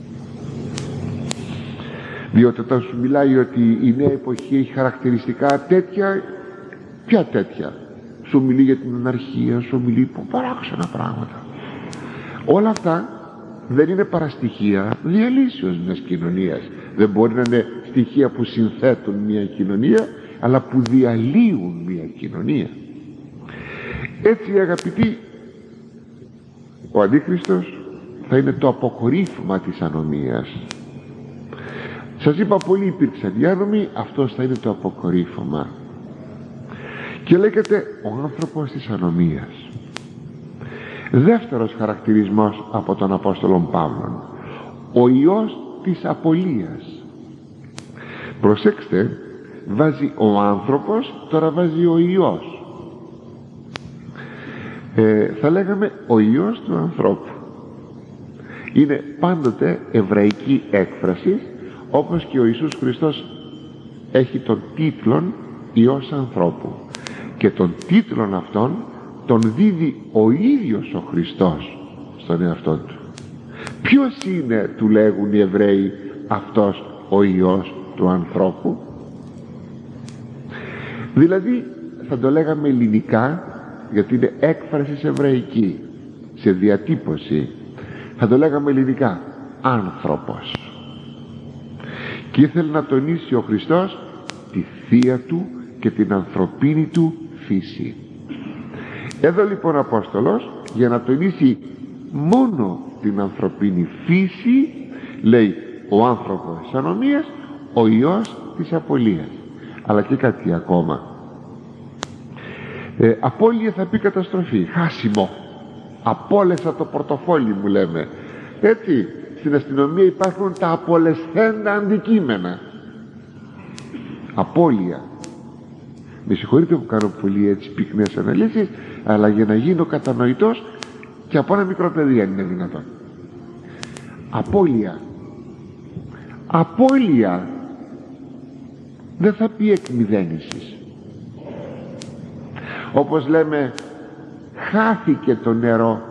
Διότι όταν σου μιλάει ότι η νέα εποχή έχει χαρακτηριστικά τέτοια, ποια τέτοια? Σου μιλεί για την αναρχία, σου μιλεί παράξενα πράγματα. Όλα αυτά δεν είναι παρά στοιχεία διαλύσεως μιας κοινωνίας. Δεν μπορεί να είναι στοιχεία που συνθέτουν μια κοινωνία, αλλά που διαλύουν μια κοινωνία. Έτσι, αγαπητοί, ο Αντίχριστος θα είναι το αποκορύφωμα της ανομίας. Σας είπα, πολλοί υπήρξαν οι άνομοι, αυτός θα είναι το αποκορύφωμα. Και λέγεται ο άνθρωπος της ανομίας. Δεύτερος χαρακτηρισμός από τον Απόστολο Παύλον, ο Υιός της απολίας. Προσέξτε, βάζει ο άνθρωπος, τώρα βάζει ο Υιός. Θα λέγαμε ο Υιός του ανθρώπου. Είναι πάντοτε εβραϊκή έκφραση, όπως και ο Ιησούς Χριστός έχει τον τίτλον Υιός ανθρώπου, και τον τίτλον αυτόν τον δίδει ο ίδιος ο Χριστός στον εαυτό του. Ποιος είναι, του λέγουν οι Εβραίοι, αυτός ο Υιός του ανθρώπου? Δηλαδή θα το λέγαμε ελληνικά, γιατί είναι έκφραση εβραϊκή, σε διατύπωση, θα το λέγαμε ελληνικά άνθρωπος. Και ήθελε να τονίσει ο Χριστός τη θεία του και την ανθρωπίνη του φύση. Εδώ λοιπόν ο Απόστολος, για να τονίσει μόνο την ανθρωπίνη φύση, λέει ο άνθρωπος της ανομίας, ο Υιός της απολίας. Αλλά και κάτι ακόμα. Απώλεια θα πει καταστροφή, χάσιμο. Απόλεσα το πορτοφόλι μου, λέμε. Έτσι, στην αστυνομία υπάρχουν τα απολεσθέντα αντικείμενα. Απώλεια. Με συγχωρείτε που κάνω πολύ έτσι πυκνές αναλύσεις, αλλά για να γίνω κατανοητός και από ένα μικρό παιδί, αν είναι δυνατόν. Απώλεια. Απώλεια δεν θα πει εκμυδένισης. Όπως λέμε, χάθηκε το νερό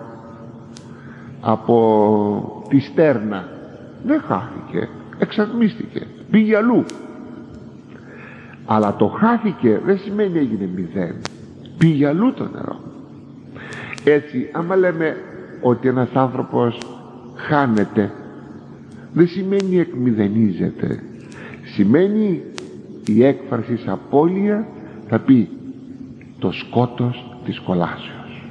από τη στέρνα. Δεν χάθηκε, εξατμίστηκε, πήγε αλλού. Αλλά το χάθηκε δεν σημαίνει έγινε μηδέν, πήγε αλλού το νερό. Έτσι, άμα λέμε ότι ένας άνθρωπος χάνεται, δεν σημαίνει εκμηδενίζεται, σημαίνει η έκφραση απώλεια θα πει το σκότος της κολάσεως.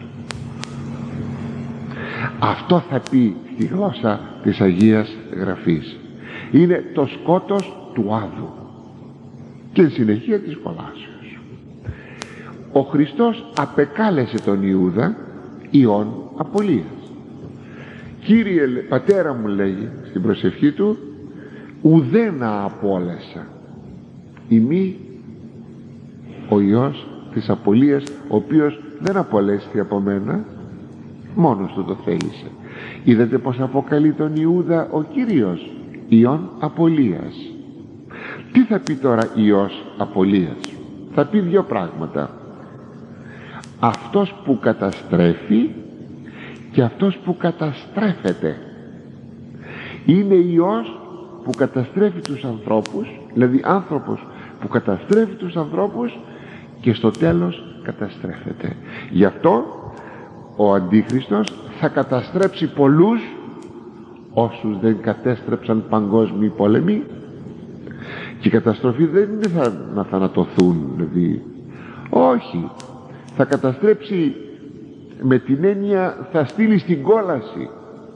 Αυτό θα πει στη γλώσσα της Αγίας Γραφής. Είναι το σκότος του άδου και εν συνεχεία της κολάσεως. Ο Χριστός απεκάλεσε τον Ιούδα Υιόν απολίας. Κύριε πατέρα μου, λέγει στην προσευχή του, ουδένα απόλεσα, ημί ο Υιός της απολίας, ο οποίος δεν απολέστη από μένα, μόνος του το θέλησε. Είδατε πως αποκαλεί τον Ιούδα ο Κύριος Υιόν απολίας. Τι θα πει τώρα Υιός απολίας? Θα πει δύο πράγματα: αυτός που καταστρέφει και αυτός που καταστρέφεται. Είναι Υιός που καταστρέφει τους ανθρώπους, δηλαδή άνθρωπος που καταστρέφει τους ανθρώπους και στο τέλος καταστρέφεται. Γι' αυτό ο Αντίχριστος θα καταστρέψει πολλούς όσους δεν κατέστρεψαν παγκόσμιοι πόλεμοι. Και η καταστροφή δεν είναι να θανατωθούν, δηλαδή, όχι, θα καταστρέψει με την έννοια θα στείλει στην κόλαση.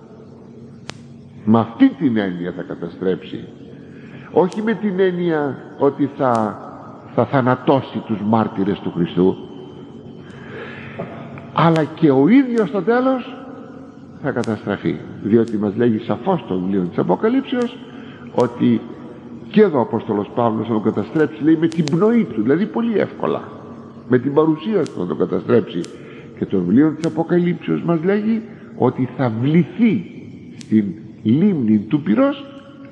Με αυτή την έννοια θα καταστρέψει, όχι με την έννοια ότι θα θανατώσει τους μάρτυρες του Χριστού, αλλά και ο ίδιος στο τέλος θα καταστραφεί, διότι μας λέγει σαφώς το βιβλίο της Αποκαλύψεως ότι και εδώ ο Απόστολος Παύλος θα τον καταστρέψει, λέει, με την πνοή του, δηλαδή πολύ εύκολα. Με την παρουσία του θα τον καταστρέψει. Και το βιβλίο της Αποκαλύψεως μας λέγει ότι θα βληθεί στην λίμνη του πυρός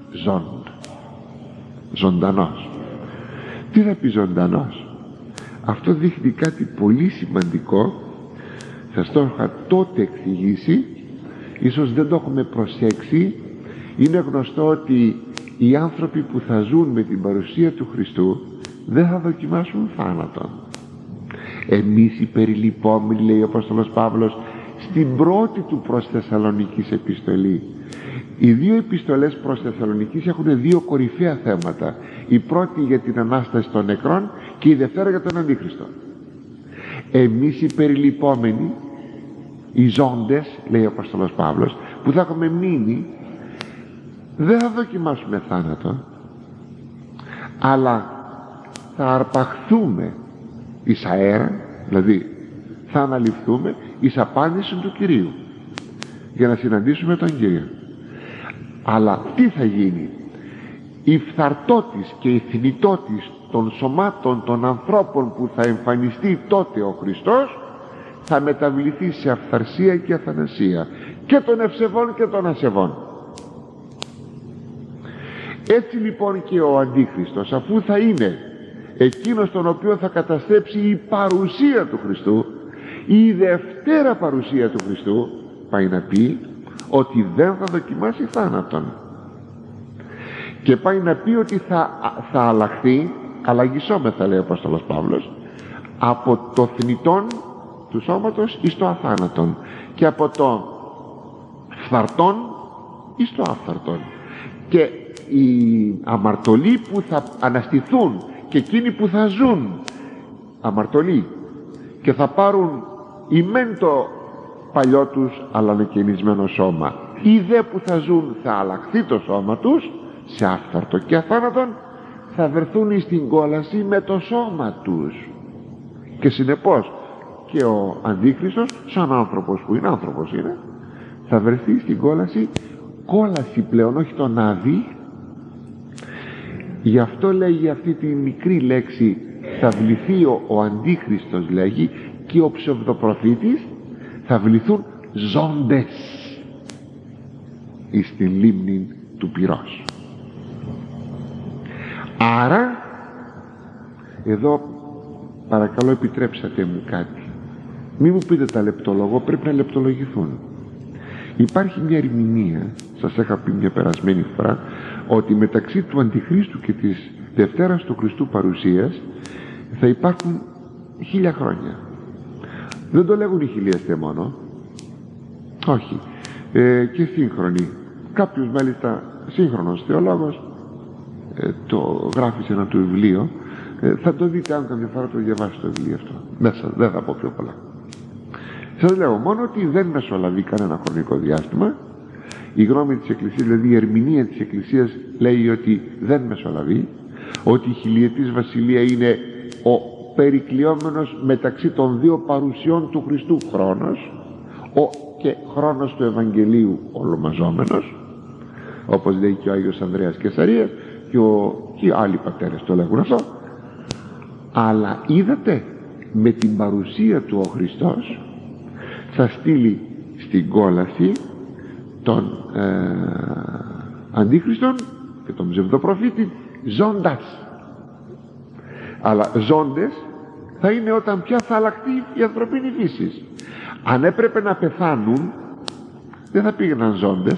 ζωντανός. Τι θα πει ζωντανός? Αυτό δείχνει κάτι πολύ σημαντικό. Σας το είχα τότε εξηγήσει, ίσως δεν το έχουμε προσέξει. Είναι γνωστό ότι οι άνθρωποι που θα ζουν με την παρουσία του Χριστού δεν θα δοκιμάσουν θάνατο. Εμείς οι περιλυπόμενοι, λέει ο Απόστολος Παύλος στην πρώτη του προς Θεσσαλονικής επιστολή. Οι δύο επιστολές προς Θεσσαλονικής έχουν δύο κορυφαία θέματα. Η πρώτη για την Ανάσταση των νεκρών και η δεύτερη για τον Αντίχριστο. Εμείς οι περιλυπόμενοι, οι ζώντες, λέει ο Απόστολος Παύλος, που θα έχουμε μείνει, δεν θα δοκιμάσουμε θάνατο, αλλά θα αρπαχθούμε εις αέρα, δηλαδή θα αναλυφθούμε εις απάντηση του Κυρίου για να συναντήσουμε τον Κύριο. Αλλά τι θα γίνει? Η φθαρτότης και η θνητότης των σωμάτων των ανθρώπων που θα εμφανιστεί τότε ο Χριστός θα μεταβληθεί σε αυθαρσία και αθανασία και των ευσεβών και των ασεβών. Έτσι λοιπόν και ο Αντίχριστος, αφού θα είναι εκείνος τον οποίο θα καταστρέψει η παρουσία του Χριστού, η δευτέρα παρουσία του Χριστού, πάει να πει ότι δεν θα δοκιμάσει θάνατον, και πάει να πει ότι θα αλλάχθει, αλλαγισόμεθα, λέει ο Απόστολος Παύλος, από το θνητόν του σώματος εις το αθάνατον και από το φθαρτόν εις το άφθαρτον. Και οι αμαρτωλοί που θα αναστηθούν και εκείνοι που θα ζουν αμαρτωλοί και θα πάρουν ημέν το παλιό τους αλλανοκαινισμένο σώμα, οι δε που θα ζουν θα αλλάχθει το σώμα τους σε άφθαρτο και αθάνατον, θα βρεθούν στην κόλαση με το σώμα τους. Και συνεπώς και ο Αντίχριστος, σαν άνθρωπος που είναι, άνθρωπος είναι, θα βρεθεί στην κόλαση πλέον, όχι τον άδει. Γι' αυτό λέγει αυτή τη μικρή λέξη, θα βληθεί ο Αντίχριστος, λέγει, και ο ψευδοπροφήτης θα βληθούν ζώντες εις την λίμνη του πυρός. Άρα εδώ παρακαλώ επιτρέψατε μου κάτι, μη μου πείτε τα λεπτολογώ, πρέπει να λεπτολογηθούν. Υπάρχει μια ερμηνεία, σας είχα πει μια περασμένη φορά, ότι μεταξύ του Αντιχρίστου και της Δευτέρας του Χριστού παρουσίας θα υπάρχουν 1000 χρόνια. Δεν το λέγουν οι χιλιαστές μόνο, όχι, και σύγχρονοι. Κάποιος μάλιστα σύγχρονος θεολόγος το γράφει σε ένα του βιβλίο, θα το δείτε αν καμιά φορά το διαβάσετε το βιβλίο αυτό μέσα, δεν θα πω πιο πολλά. Σας λέω μόνο ότι δεν μεσολαβεί κανένα χρονικό διάστημα. Η γνώμη της Εκκλησίας, δηλαδή η ερμηνεία της Εκκλησίας, λέει ότι δεν μεσολαβεί, ότι η χιλιετής βασιλεία είναι ο περικλειόμενος μεταξύ των δύο παρουσιών του Χριστού χρόνος, και χρόνος του Ευαγγελίου ολομαζόμενος, όπως λέει και ο Άγιος Ανδρέας Κεσαρίας και οι άλλοι πατέρες το λέγουν αυτό. Αλλά είδατε, με την παρουσία του ο Χριστός θα στείλει στην κόλαση των Αντίχριστων και τον ψευδοπροφήτη ζώντας. Αλλά ζώντες θα είναι όταν πια θα αλλάχτεί η ανθρωπίνη φύση. Αν έπρεπε να πεθάνουν, δεν θα πήγαιναν ζώντες.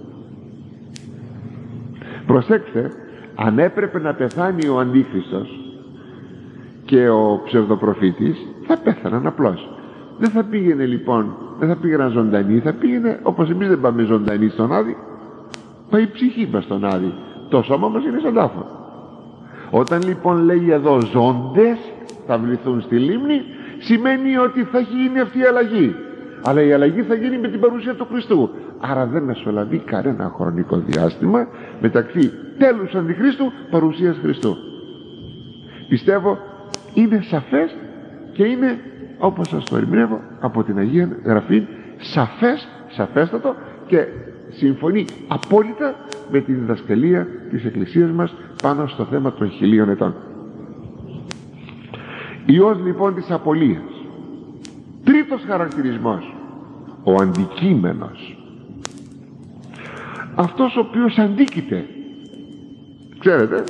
Προσέξτε, αν έπρεπε να πεθάνει ο Αντίχριστος και ο ψευδοπροφήτης, θα πέθαναν απλώς. Δεν θα πήγαινε λοιπόν, δεν θα πήγαιναν ζωντανοί, θα πήγαινε όπως εμείς δεν πάμε ζωντανοί στον Άδη, πάει η ψυχή μας στον Άδη, το σώμα μας είναι στον τάφο. Όταν λοιπόν λέει εδώ ζώντες θα βληθούν στη λίμνη, σημαίνει ότι θα γίνει αυτή η αλλαγή, αλλά η αλλαγή θα γίνει με την παρουσία του Χριστού. Άρα δεν μεσολαβεί κανένα χρονικό διάστημα μεταξύ τέλους Αντιχρίστου, παρουσίας Χριστού. Πιστεύω είναι σαφές και είναι, όπως σας το ερμηνεύω από την Αγία Γραφή, σαφέστατο και συμφωνεί απόλυτα με τη διδασκαλία της Εκκλησίας μας πάνω στο θέμα των 1000 ετών. Υιός λοιπόν της απολίας. Τρίτος χαρακτηρισμός, ο αντικείμενος, αυτός ο οποίος αντίκειται. Ξέρετε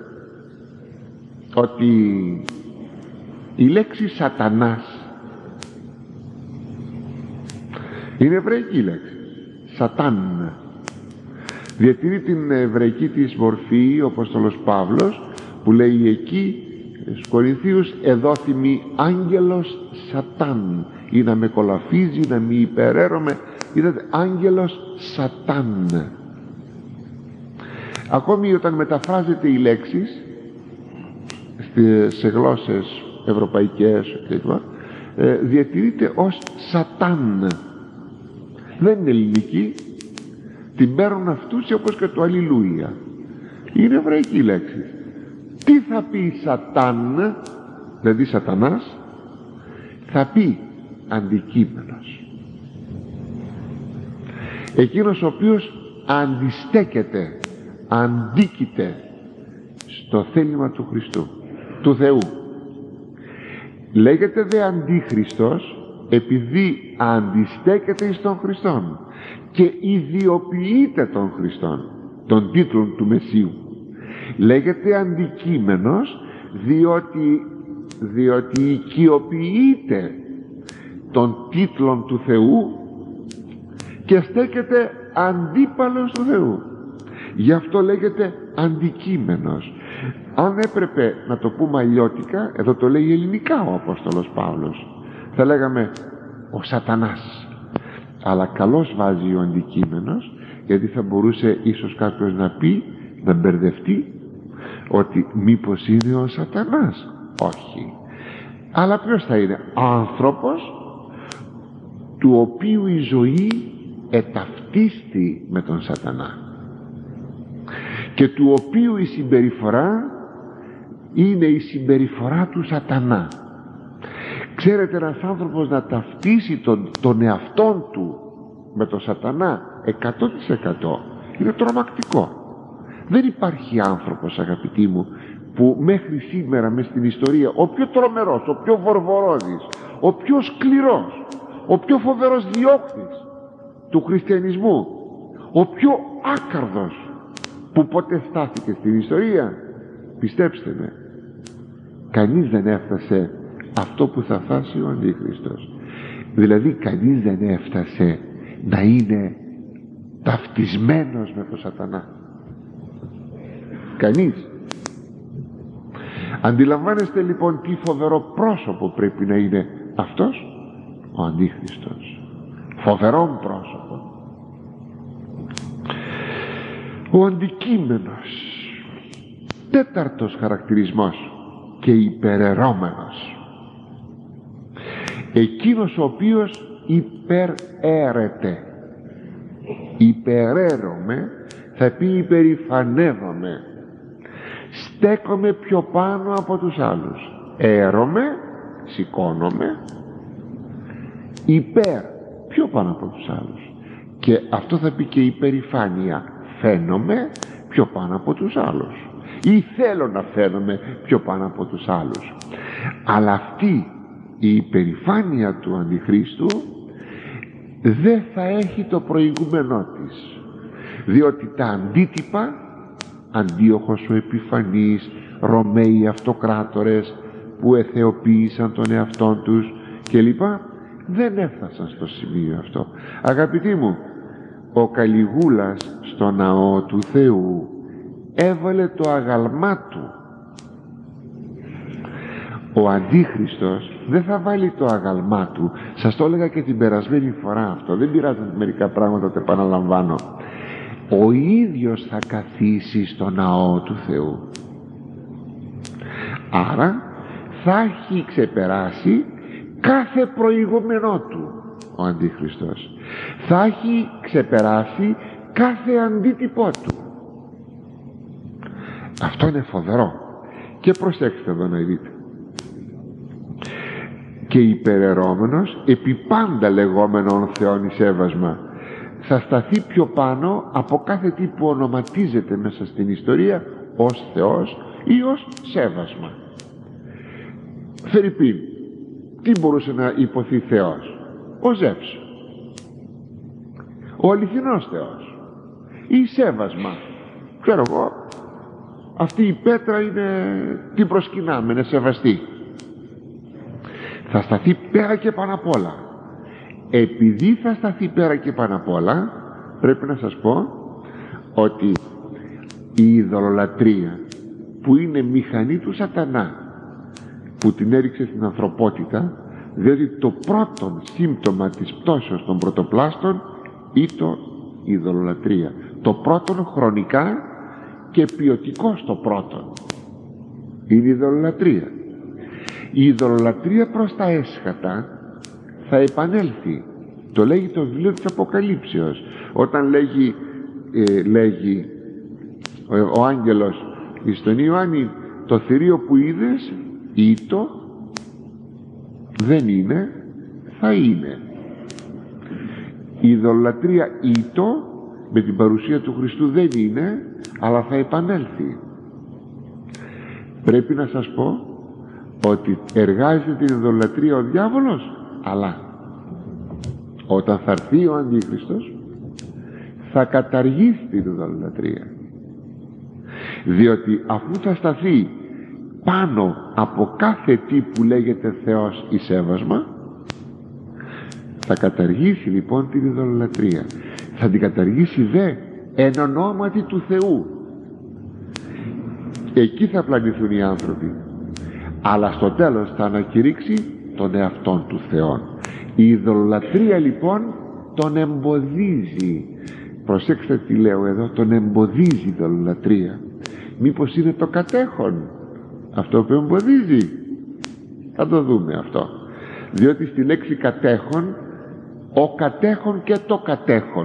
ότι η λέξη σατανάς είναι εβραϊκή λέξη, σατάν. Διατηρεί την εβραϊκή της μορφή ο Απόστολος Παύλος, που λέει εκεί στους Κορινθίους, εδόθημη άγγελος σατάν, ή να με κολαφίζει, να με υπεραίρομαι. Είδατε, άγγελος σατάν. Ακόμη όταν μεταφράζεται η λέξη σε γλώσσες ευρωπαϊκές κλπ, διατηρείται ως σατάν. Δεν είναι ελληνική, την παίρνουν αυτούς όπως και το αλληλούια. Είναι εβραϊκή λέξη. Τι θα πει σατάν, δηλαδή σατανάς? Θα πει αντικείμενος, εκείνος ο οποίος αντιστέκεται, αντίκειται στο θέλημα του Χριστού, του Θεού. Λέγεται δε αντίχριστος επειδή αντιστέκεται εις τον Χριστόν και ιδιοποιείται τον Χριστόν, τον τίτλο του Μεσσίου. Λέγεται αντικείμενος διότι οικειοποιείται των τίτλων του Θεού και στέκεται αντίπαλος του Θεού. Γι' αυτό λέγεται αντικείμενος. Αν έπρεπε να το πούμε αλλιώτικα, εδώ το λέει ελληνικά ο Απόστολος Παύλος, θα λέγαμε ο σατανάς. Αλλά καλώς βάζει ο αντικείμενος, γιατί θα μπορούσε ίσως κάποιος να πει, να μπερδευτεί, ότι μήπως είναι ο σατανάς. Όχι. Αλλά ποιος θα είναι? Άνθρωπος του οποίου η ζωή εταυτίστη με τον σατανά και του οποίου η συμπεριφορά είναι η συμπεριφορά του σατανά. Ξέρετε, ένας άνθρωπος να ταυτίσει τον εαυτόν του με τον σατανά 100% είναι τρομακτικό. Δεν υπάρχει άνθρωπος, αγαπητοί μου, που μέχρι σήμερα μες στην ιστορία, ο πιο τρομερός, ο πιο βορβορόδης, ο πιο σκληρός, ο πιο φοβερός διώκτης του χριστιανισμού, ο πιο άκαρδος που ποτέ στάθηκε στην ιστορία, πιστέψτε με, κανείς δεν έφτασε αυτό που θα φτάσει ο Αντίχριστος. Δηλαδή κανείς δεν έφτασε να είναι ταυτισμένος με τον σατανά. Κανείς. Αντιλαμβάνεστε λοιπόν τι φοβερό πρόσωπο πρέπει να είναι αυτός ο Αντίχριστος. Φοβερό πρόσωπο. Ο αντικείμενος. Τέταρτος χαρακτηρισμός και υπεραιρώμενος. Εκείνος ο οποίος υπεραίρεται. Υπεραίρομαι θα πει υπερηφανεύομαι. Στέκομαι πιο πάνω από τους άλλους. Έρομαι, σηκώνομαι, υπέρ, πιο πάνω από τους άλλους. Και αυτό θα πει και υπερηφάνεια. Φαίνομαι πιο πάνω από τους άλλους, ή θέλω να φαίνομαι πιο πάνω από τους άλλους. Αλλά αυτή η υπερηφάνεια του Αντιχρίστου δεν θα έχει το προηγούμενό της, διότι τα αντίτυπα, Αντίοχος ο Επιφανής, Ρωμαίοι αυτοκράτορες που εθεοποίησαν τον εαυτόν τους κλπ, δεν έφτασαν στο σημείο αυτό. Αγαπητοί μου, ο Καλιγούλας στο ναό του Θεού έβαλε το αγαλμά του. Ο Αντίχριστος δεν θα βάλει το αγαλμά του. Σας το έλεγα και την περασμένη φορά αυτό, δεν πειράζει μερικά πράγματα, το επαναλαμβάνω. Ο ίδιος θα καθίσει στο ναό του Θεού. Άρα θα έχει ξεπεράσει κάθε προηγούμενό του ο Αντίχριστος. Θα έχει ξεπεράσει κάθε αντίτυπό του. Αυτό είναι φοβερό. Και προσέξτε εδώ να δείτε. Και υπεραιρώμενος, επί πάντα λεγόμενον Θεόν εις έβασμα, θα σταθεί πιο πάνω από κάθε τι που ονοματίζεται μέσα στην ιστορία ως Θεός ή ως σέβασμα. Φερρυπίν, τι μπορούσε να υποθεί Θεός? Ο Ζεύς, ο αληθινός Θεός, ή σέβασμα, ξέρω εγώ, αυτή η πέτρα είναι, την προσκυνάμε, είναι σεβαστή. Θα σταθεί πέρα και πάνω απ' όλα. Επειδή θα σταθεί πέρα και πάνω απ' όλα, πρέπει να σας πω ότι η ειδωλολατρία, που είναι μηχανή του σατανά, που την έριξε στην ανθρωπότητα, διότι το πρώτο σύμπτωμα της πτώσεως των πρωτοπλάστων ήταν η ειδωλολατρία. Το πρώτο χρονικά και ποιοτικό στο πρώτο είναι η ειδωλολατρία. Η ειδωλολατρία προς τα έσχατα θα επανέλθει. Το λέγει το βιβλίο της Αποκαλύψεως, όταν λέγει ο άγγελος στον Ιωάννη, το θηρίο που είδες ήτο, δεν είναι, θα είναι. Η ειδωλολατρία ήτο, με την παρουσία του Χριστού δεν είναι, αλλά θα επανέλθει. Πρέπει να σας πω ότι εργάζεται την ειδωλολατρία ο διάβολος, αλλά όταν θα έρθει ο Αντίχριστος θα καταργήσει την ειδωλολατρία, διότι αφού θα σταθεί πάνω από κάθε τι που λέγεται Θεός ή σέβασμα, θα καταργήσει λοιπόν την ειδωλολατρία. Θα την καταργήσει δε εν ονόματι του Θεού. Εκεί θα πλανηθούν οι άνθρωποι, αλλά στο τέλος θα ανακηρύξει τον εαυτόν του Θεόν. Η ειδωλολατρία λοιπόν τον εμποδίζει. Προσέξτε τι λέω εδώ, τον εμποδίζει η ειδωλολατρία. Μήπως είναι το κατέχον αυτό που εμποδίζει? Θα το δούμε αυτό, διότι στη λέξη κατέχον, ο κατέχον και το κατέχον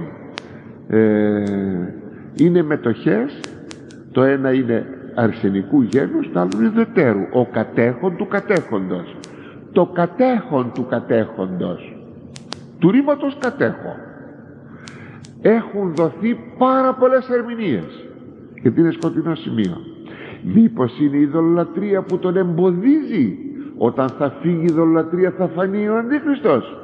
είναι μετοχές. Το ένα είναι αρσενικού γένους, το άλλο είναι δετέρου. Ο κατέχον του κατέχοντος, το κατέχον του κατέχοντος, του ρήματος κατέχω. Έχουν δοθεί πάρα πολλές ερμηνείες, γιατί είναι σκοτεινό σημείο. Μήπως είναι η ειδωλολατρία που τον εμποδίζει? Όταν θα φύγει η ειδωλολατρία θα φανεί ο Αντίχριστος.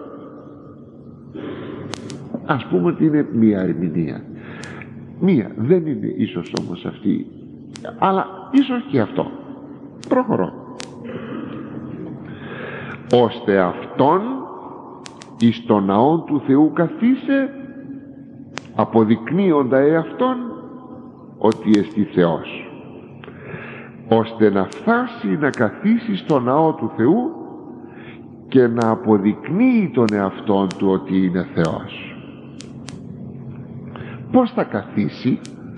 Ας πούμε ότι είναι μία ερμηνεία, μία, δεν είναι ίσως όμως αυτή, αλλά ίσως και αυτό. Προχωρώ. Ώστε αυτόν εις το ναό του Θεού καθίσε, αποδεικνύοντα εαυτόν ότι εστί Θεός, ώστε να φτάσει να καθίσει στο ναό του Θεού και να αποδεικνύει τον εαυτόν του ότι είναι Θεός. Πώς θα καθίσει?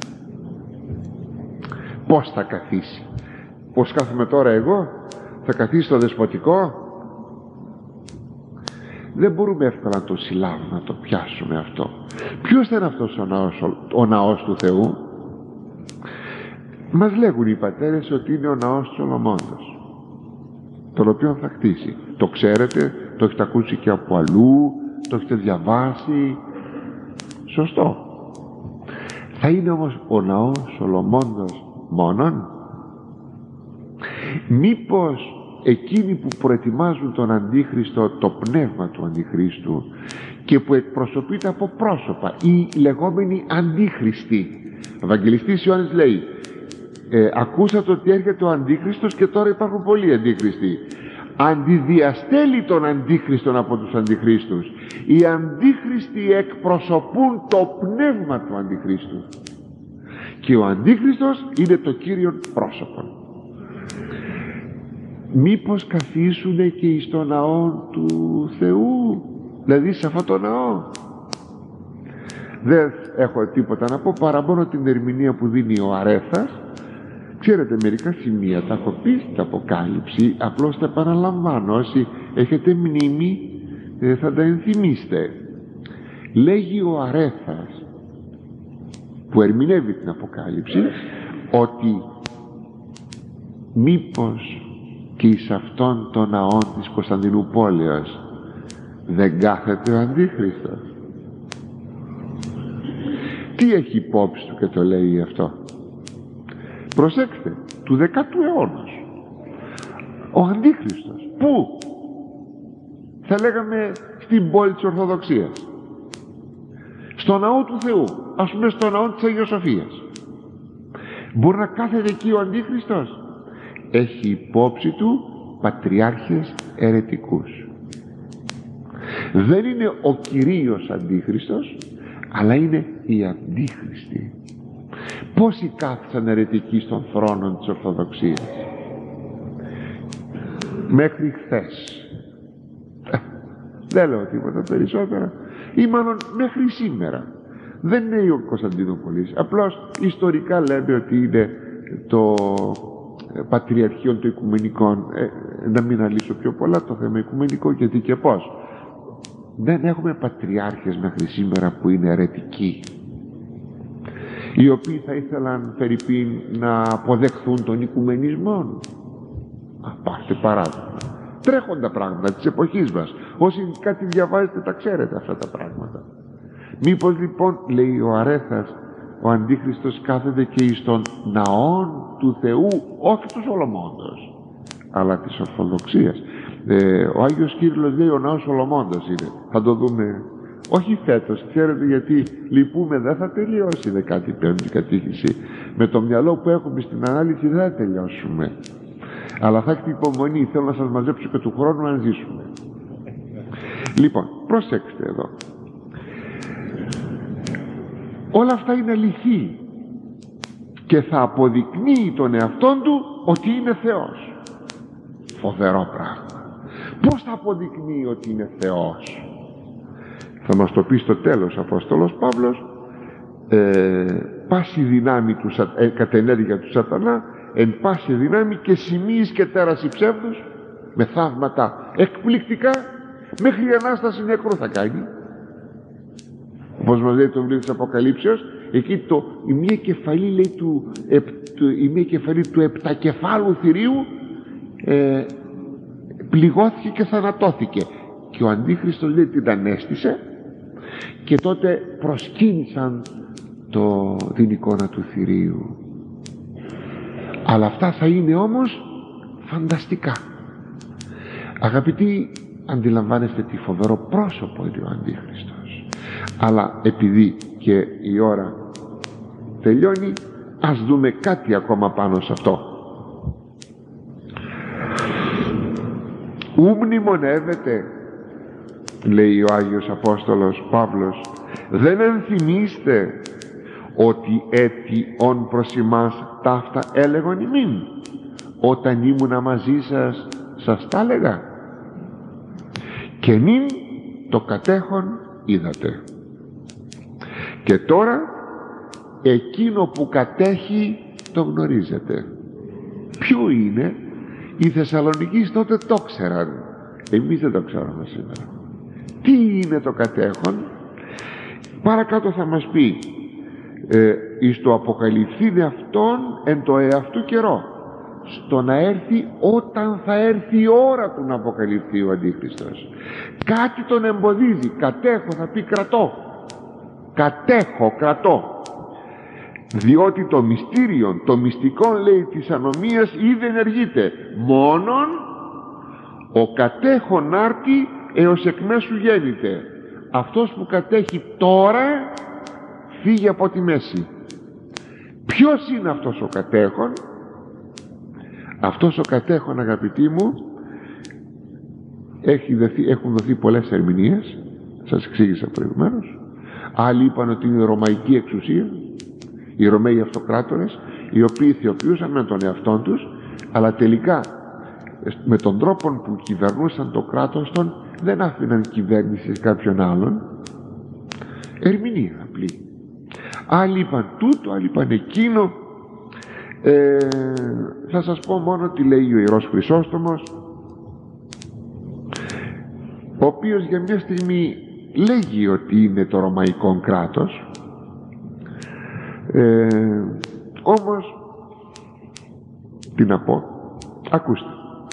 Πώς θα καθίσει? Πώς κάθομαι τώρα εγώ? Θα καθίσει στο δεσποτικό? Δεν μπορούμε εύκολα να το συλλάβουμε, να το πιάσουμε αυτό. Ποιος θα είναι αυτός ο ναός του Θεού? Μας λέγουν οι πατέρες ότι είναι ο ναός του Σολομώντος, τον οποίο θα χτίσει. Το ξέρετε, το έχετε ακούσει και από αλλού, το έχετε διαβάσει. Σωστό. Θα είναι όμως ο ναός Σολομώντος μόνον? Μήπως εκείνοι που προετοιμάζουν τον Αντίχριστο, το πνεύμα του Αντιχρίστου, και που εκπροσωπείται από πρόσωπα, οι λεγόμενοι Αντίχριστοι? Ο Ευαγγελιστής Ιωάννης λέει, ακούσατε ότι έρχεται ο Αντίχριστος και τώρα υπάρχουν πολλοί Αντίχριστοι. Αντιδιαστέλει τον Αντίχριστον από τους Αντιχρίστους. Οι Αντίχριστοι εκπροσωπούν το πνεύμα του Αντιχρίστου και ο Αντίχριστος είναι το κύριο πρόσωπο. Μήπως καθίσουνε και στο ναό του Θεού, δηλαδή σε αυτό το ναό? Δεν έχω τίποτα να πω παρά μόνο την ερμηνεία που δίνει ο Αρέθας. Ξέρετε, μερικά σημεία τα έχω πει στην Αποκάλυψη, απλώς τα επαναλαμβάνω. Όσοι έχετε μνήμη θα τα ενθυμίστε. Λέγει ο Αρέθας, που ερμηνεύει την Αποκάλυψη, ότι μήπως και εις αυτόν τον ναό της Κωνσταντινούπολεως δεν κάθεται ο Αντίχριστος? Τι έχει υπόψη του και το λέει αυτό? Προσέξτε, του 10ου αιώνα ο Αντίχριστος Πού? Θα λέγαμε στην πόλη της Ορθοδοξίας, στο ναό του Θεού, ας πούμε στο ναό της Αγίας Σοφίας. Μπορεί να κάθεται εκεί ο Αντίχριστος? Έχει υπόψη του πατριάρχες αιρετικούς. Δεν είναι ο κυρίως Αντίχριστος, αλλά είναι οι Αντίχριστοι. Πόσοι κάθισαν αιρετικοί στον θρόνο της Ορθοδοξίας? Μέχρι χθες. Δεν λέω τίποτα περισσότερα, ή μάλλον μέχρι σήμερα. Δεν είναι ο Κωνσταντινούπολης, απλώς ιστορικά λέμε ότι είναι το Πατριαρχείο των Οικουμενικών. Να μην αλύσω πιο πολλά το θέμα οικουμενικό, γιατί και πώς. Δεν έχουμε πατριάρχες μέχρι σήμερα που είναι αιρετικοί, οι οποίοι θα ήθελαν φερειπίν να αποδεχθούν τον οικουμενισμό. Πάρτε παράδειγμα τρέχοντα πράγματα της εποχής μας. Όσοι κάτι διαβάζετε τα ξέρετε αυτά τα πράγματα. Μήπως λοιπόν, λέει ο Αρέθας, ο Αντίχριστος κάθεται και εις των ναών του Θεού, όχι του Σολομώντος, αλλά της Ορθοδοξίας. Ο Άγιος Κύριλλος λέει ο ναός Σολομώντος είναι. Θα το δούμε, όχι φέτος, ξέρετε γιατί λυπούμε, δεν θα τελειώσει η 15η κατήχηση. Με το μυαλό που έχουμε στην ανάλυση δεν θα τελειώσουμε, αλλά θα έχετε υπομονή, θέλω να σας μαζέψω και του χρόνου να ζήσουμε. Λοιπόν, προσέξτε εδώ, όλα αυτά είναι αληθή και θα αποδεικνύει τον εαυτόν του ότι είναι Θεός. Φοβερό πράγμα. Πώς θα αποδεικνύει ότι είναι Θεός? Θα μας το πει στο τέλος ο Απόστολος Παύλος, πάση δυνάμει του, κατ' ενέργεια του σατανά, εν πάση δυνάμει και σημείς και τέραση ψεύδους, με θαύματα εκπληκτικά, μέχρι η Ανάσταση νεκρού θα κάνει. Όπως μας λέει το βιβλίο της Αποκαλύψεως, εκεί η μία κεφαλή, λέει, η μία κεφαλή του επτακεφάλου θηρίου πληγώθηκε και θανατώθηκε, και ο Αντίχριστος, λέει, την ανέστησε, και τότε προσκύνησαν την εικόνα του θηρίου. Αλλά αυτά θα είναι όμως φανταστικά. Αγαπητοί, αντιλαμβάνεστε τι φοβερό πρόσωπο είναι ο Αντίχριστος. Αλλά επειδή και η ώρα τελειώνει, ας δούμε κάτι ακόμα πάνω σε αυτό. Ου μνημονεύετε, λέει ο Άγιος Απόστολος Παύλος, δεν ενθυμίστε ότι έτι ον προς ημάς ταύτα έλεγον ημίν, όταν ήμουνα μαζί σας τα έλεγα, και νυν το κατέχον είδατε. Και τώρα εκείνο που κατέχει το γνωρίζετε. Ποιο είναι? Οι Θεσσαλονικείς τότε το ξέραν, εμείς δεν το ξέρουμε σήμερα. Τι είναι το κατέχον? Παρακάτω θα μας πει, εις το αποκαλυφθήν αυτόν εν το εαυτού καιρό, στο να έρθει όταν θα έρθει η ώρα του να αποκαλυφθεί ο Αντίχριστος. Κάτι τον εμποδίζει. Κατέχω, θα πει κρατώ. Κατέχω, κρατώ. Διότι το μυστήριο, το μυστικό, λέει, της ανομίας ήδη ενεργείται. Μόνον ο κατέχον άρτη έως εκ μέσου γέννηται. Αυτός που κατέχει τώρα φύγει από τη μέση. Ποιος είναι αυτός ο κατέχον? Αυτός ο κατέχον, αγαπητοί μου, έχουν δοθεί πολλές ερμηνείες, σας εξήγησα προηγουμένως. Άλλοι είπαν ότι είναι η ρωμαϊκή εξουσία, οι Ρωμαίοι αυτοκράτορες, οι οποίοι θεοποιούσαν με τον εαυτόν τους, αλλά τελικά με τον τρόπο που κυβερνούσαν το κράτος των, δεν άφηναν κυβέρνηση σε κάποιον άλλον. Ερμηνεία απλή. Άλλοι είπαν τούτο, άλλοι είπαν εκείνο. Θα σας πω μόνο τι λέει ο Ιερός Χρυσόστομος, ο οποίος για μια στιγμή λέγει ότι είναι το ρωμαϊκό κράτος, όμως τι να πω, ακούστε.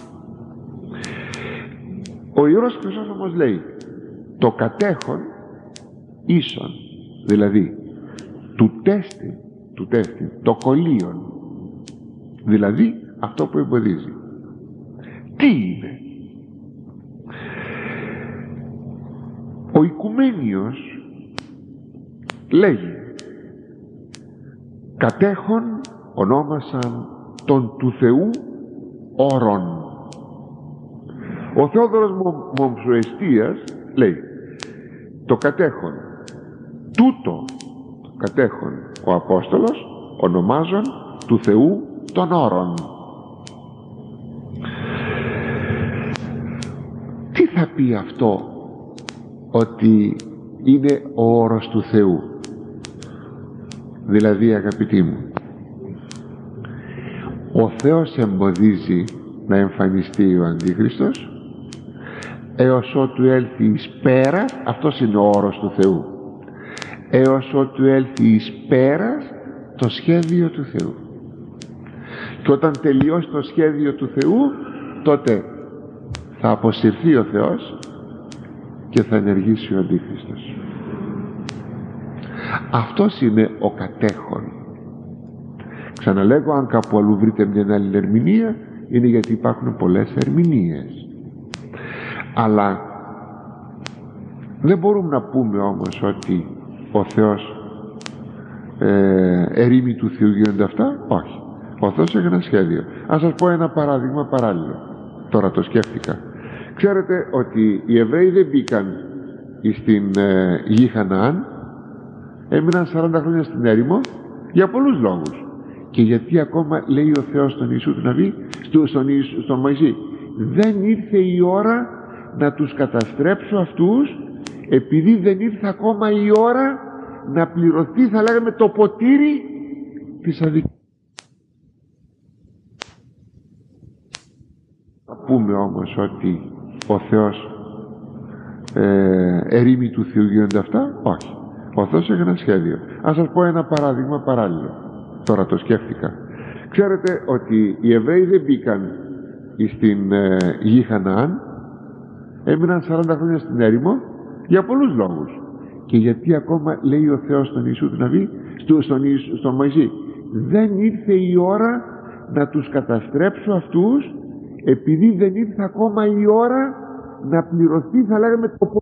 Ο Ιερός Χρυσόστομος λέει το κατέχον ίσον, δηλαδή του τέστη, το κολλίον, δηλαδή αυτό που εμποδίζει. Τι είναι? Ο Οικουμένιος λέγει, κατέχον ονόμασαν τον του Θεού όρον. Ο Θεόδωρος Μομψοεστίας λέει, το κατέχον, τούτο κατέχον ο Απόστολος ονομάζον του Θεού των όρων. Τι θα πει αυτό ότι είναι ο όρος του Θεού? Δηλαδή, αγαπητοί μου, ο Θεός εμποδίζει να εμφανιστεί ο Αντίχριστος έως ότου έλθει εις πέρας, αυτός είναι ο όρος του Θεού, έως ότου έλθει εις πέρας το σχέδιο του Θεού. Και όταν τελειώσει το σχέδιο του Θεού, τότε θα αποσυρθεί ο Θεός και θα ενεργήσει ο Αντίχριστος. Αυτός είναι ο κατέχον. Ξαναλέγω, αν κάπου αλλού βρείτε μια άλλη ερμηνεία, είναι γιατί υπάρχουν πολλές ερμηνείες. Αλλά δεν μπορούμε να πούμε όμως ότι ο Θεός ερήμη του Θεού γίνονται αυτά. Όχι. Ο Θεός έχει ένα σχέδιο. Ας σας πω ένα παράδειγμα παράλληλο. Τώρα το σκέφτηκα. Ξέρετε ότι οι Εβραίοι δεν μπήκαν στην γη Χαναάν, έμειναν 40 χρόνια στην έρημο για πολλούς λόγους. Και γιατί ακόμα λέει ο Θεός στον Ιησού του Ναβί, στον Μωυσή, δεν ήρθε η ώρα να τους καταστρέψω αυτούς, επειδή δεν ήρθε ακόμα η ώρα να πληρωθεί, θα λέγαμε, το ποτήρι της αδικίας. Θα πούμε όμως ότι ο Θεός ερήμη του Θεού γίνονται αυτά. Όχι. Ο Θεός έχει ένα σχέδιο. Ας σας πω ένα παράδειγμα παράλληλο. Τώρα το σκέφτηκα. Ξέρετε ότι οι Εβραίοι δεν μπήκαν στην γη Χαναάν, έμειναν 40 χρόνια στην έρημο για πολλούς λόγους. Και γιατί ακόμα λέει ο Θεός στον Ιησού του Ναβί, στον Μωυσή, δεν ήρθε η ώρα να τους καταστρέψω αυτούς, επειδή δεν ήρθε ακόμα η ώρα να πληρωθεί, θα λέγαμε, το